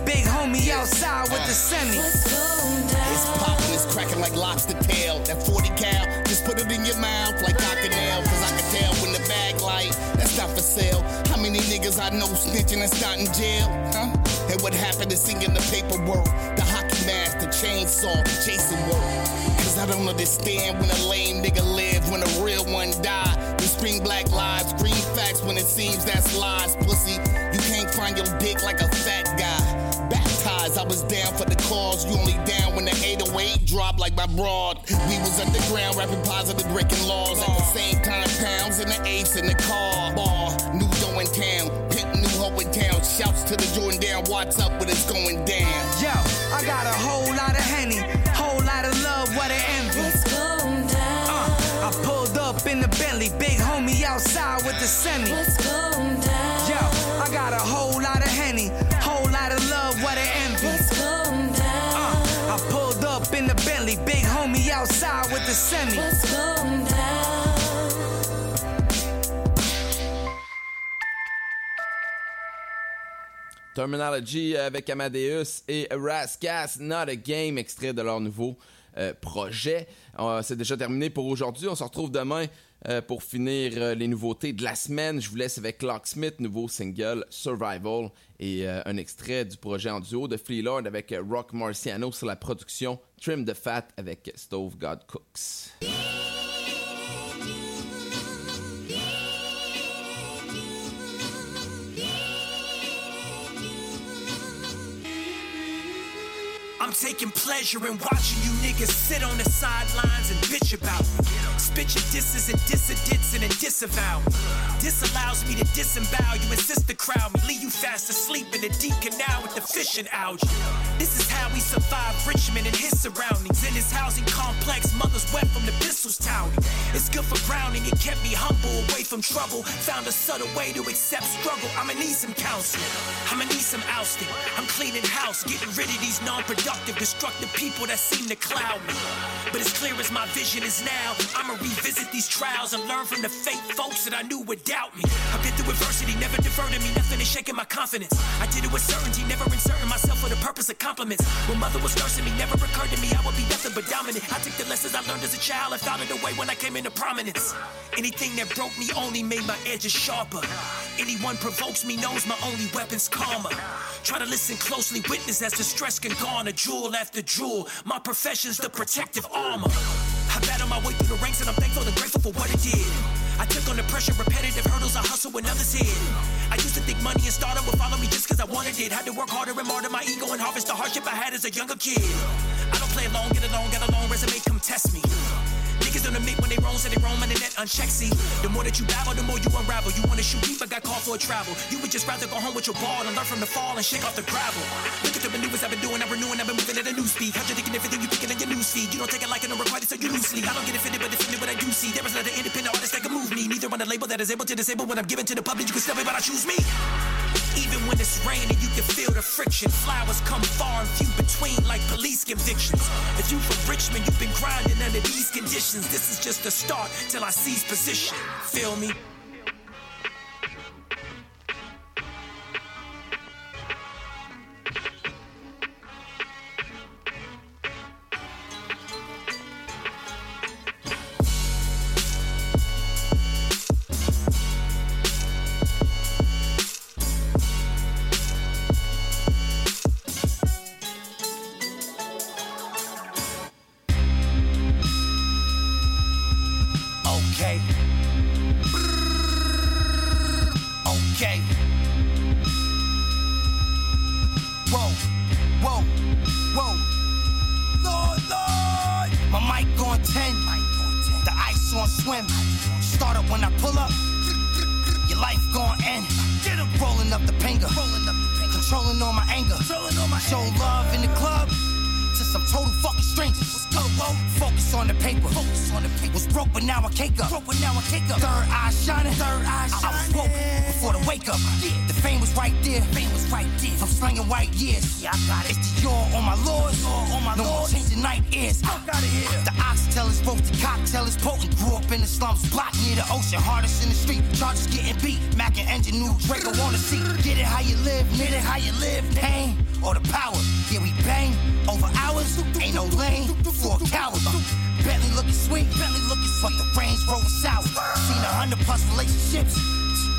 I know snitching is not in jail, huh? And what happened to singing the paperwork? The hockey mask, the chainsaw, chasing work. Cause I don't understand when a lame nigga live, when a real one die. We scream black lives, scream facts when it seems that's lies, pussy. You can't find your dick like a fat guy. Baptized, I was down for the cause. You only down when the eight oh eight dropped like my broad. We was underground rapping positive, breaking laws. At the same time, pounds in the ace in the car. Bar, new dough in town, pimp new hoe in town. Shouts to the Jordan down, what's up when it's going down. Yo, I got a whole lot of Henny, whole lot of love, what an envy. What's going down? Uh, I pulled up in the Bentley, big homie outside with the semi. What's going down? Yo, I got a whole lot of Henny, whole lot of love, what an envy. What's going down? Uh, I pulled up in the Bentley, big homie outside with the semi. What's going down? Terminology avec Amadeus et Rascas, Not a Game, extrait de leur nouveau euh, projet. Euh, c'est déjà terminé pour aujourd'hui. On se retrouve demain euh, pour finir euh, les nouveautés de la semaine. Je vous laisse avec Locksmith, nouveau single Survival et euh, un extrait du projet en duo de Flea Lord avec euh, Rock Marciano sur la production Trim the Fat avec Stove God Cooks. I'm taking pleasure in watching you niggas sit on the sidelines and bitch about me. Spit your disses and dissidents and then disavow me. This allows me to disembowel you, insist to crowd me, leave you fast asleep in the deep canal with the fishing algae. This is how we survive Richmond and his surroundings. In this housing complex, mothers wet from the pistols touting. It's good for grounding, it kept me humble, away from trouble. Found a subtle way to accept struggle. I'ma need some counseling, I'ma need some ousting. I'm cleaning house, getting rid of these non-productive, destructive people that seem to cloud me. But as clear as my vision is now, I'ma revisit these trials and learn from the fake folks that I knew would doubt me. I've been through adversity, never diverted me, nothing is shaking my confidence. I did it with certainty, never inserting myself for the purpose of compliments. When mother was nursing me, never occurred to me I would be nothing but dominant. I took the lessons I learned as a child and found it away when I came into prominence. Anything that broke me only made my edges sharper. Anyone provokes me knows my only weapon's karma. Try to listen closely, witness as the stress can garner jewel after jewel. My profession's the protective armor. I battled my way through the ranks and I'm thankful and grateful for what it did. I took on the pressure, repetitive hurdles I hustle when others hid. I used to think money and stardom would follow me just cause I wanted it. Had to work harder and martyr my ego and harvest the hardship I had as a younger kid. I don't play along, get along, got a long resume, come test me. Niggas don't admit when they roam, so they roam on the net unchecked. See, the more that you babble, the more you unravel. You wanna shoot deep, but got called for a travel. You would just rather go home with your ball and learn from the fall and shake off the gravel. Look at the maneuvers I've been doing, I'm renewing, I've been moving at a new speed. Contradicting everything you picking in your news feed. You don't take it like it, don't require it, so you loosely. I don't get offended, but defended what I do see. There is not an independent artist that can move me. Neither on a label that is able to disable what I'm giving to the public. You can still be, but I choose me. Even when it's raining, you can feel the friction. Flowers come far and few between like police convictions. If you from Richmond, you've been grinding under these conditions. This is just the start till I seize position. Feel me?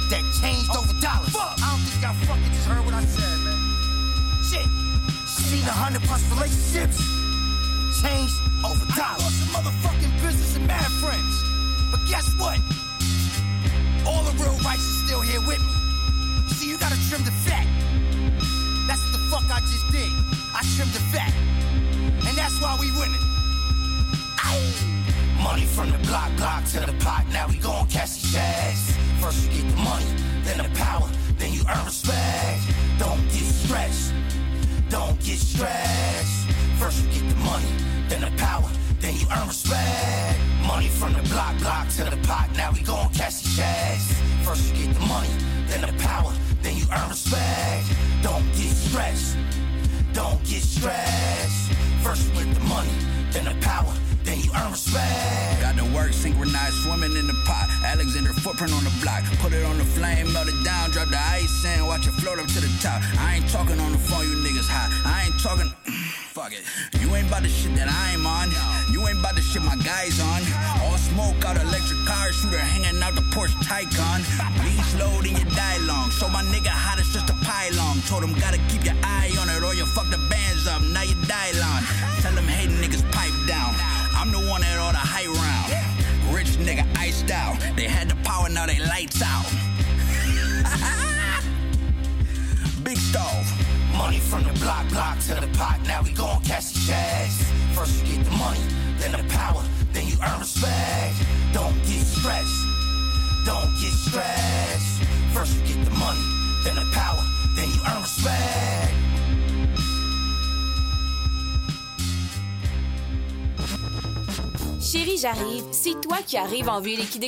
that changed over dollars. Fuck. I don't think y'all fucking just heard what I said, man. Shit. Seen a hundred plus relationships changed over dollars. I lost some motherfucking business and mad friends. But guess what? All the real rights are still here with me. See, you gotta trim the fat. That's what the fuck I just did. I trimmed the fat. And that's why we winning. Aye. Money from the block, block to the pot. Now we gon' catch the checks. First you get the money, then the power, then you earn respect. Don't get stressed. Don't get stressed. First you get the money, then the power, then you earn respect. Money from the block, block to the pot. Now we gon' catch the checks. First you get the money, then the power, then you earn respect. Don't get stressed. Don't get stressed. First you get the money, then the power, then you earn respect. Got the work synchronized, swimming in the pot. Alexander footprint on the block. Put it on the flame, melt it down, drop the ice in, watch it float up to the top. I ain't talking on the phone, you niggas hot. I ain't talking. Fuck it. You ain't about the shit that I'm on. You ain't about the shit my guys on. All smoke out electric car shooter hanging out the Porsche Taycan. Bleed slow, then you die long. So my nigga hot as just a pylon. Told him gotta keep your eye on it or you fuck the bands up. Now you die long. Tell them hating niggas pipe down. I'm the one that all the high round. Rich nigga iced out. They had the power, now they lights out. Big stove. Money from the block, block to the pot. Now we gon' catch the checks. First you get the money, then the power, then you earn respect. Don't get stressed. Don't get stressed. First you get the money, then the power, then you earn respect. Chérie, j'arrive. C'est toi qui arrives en ville et qui découvre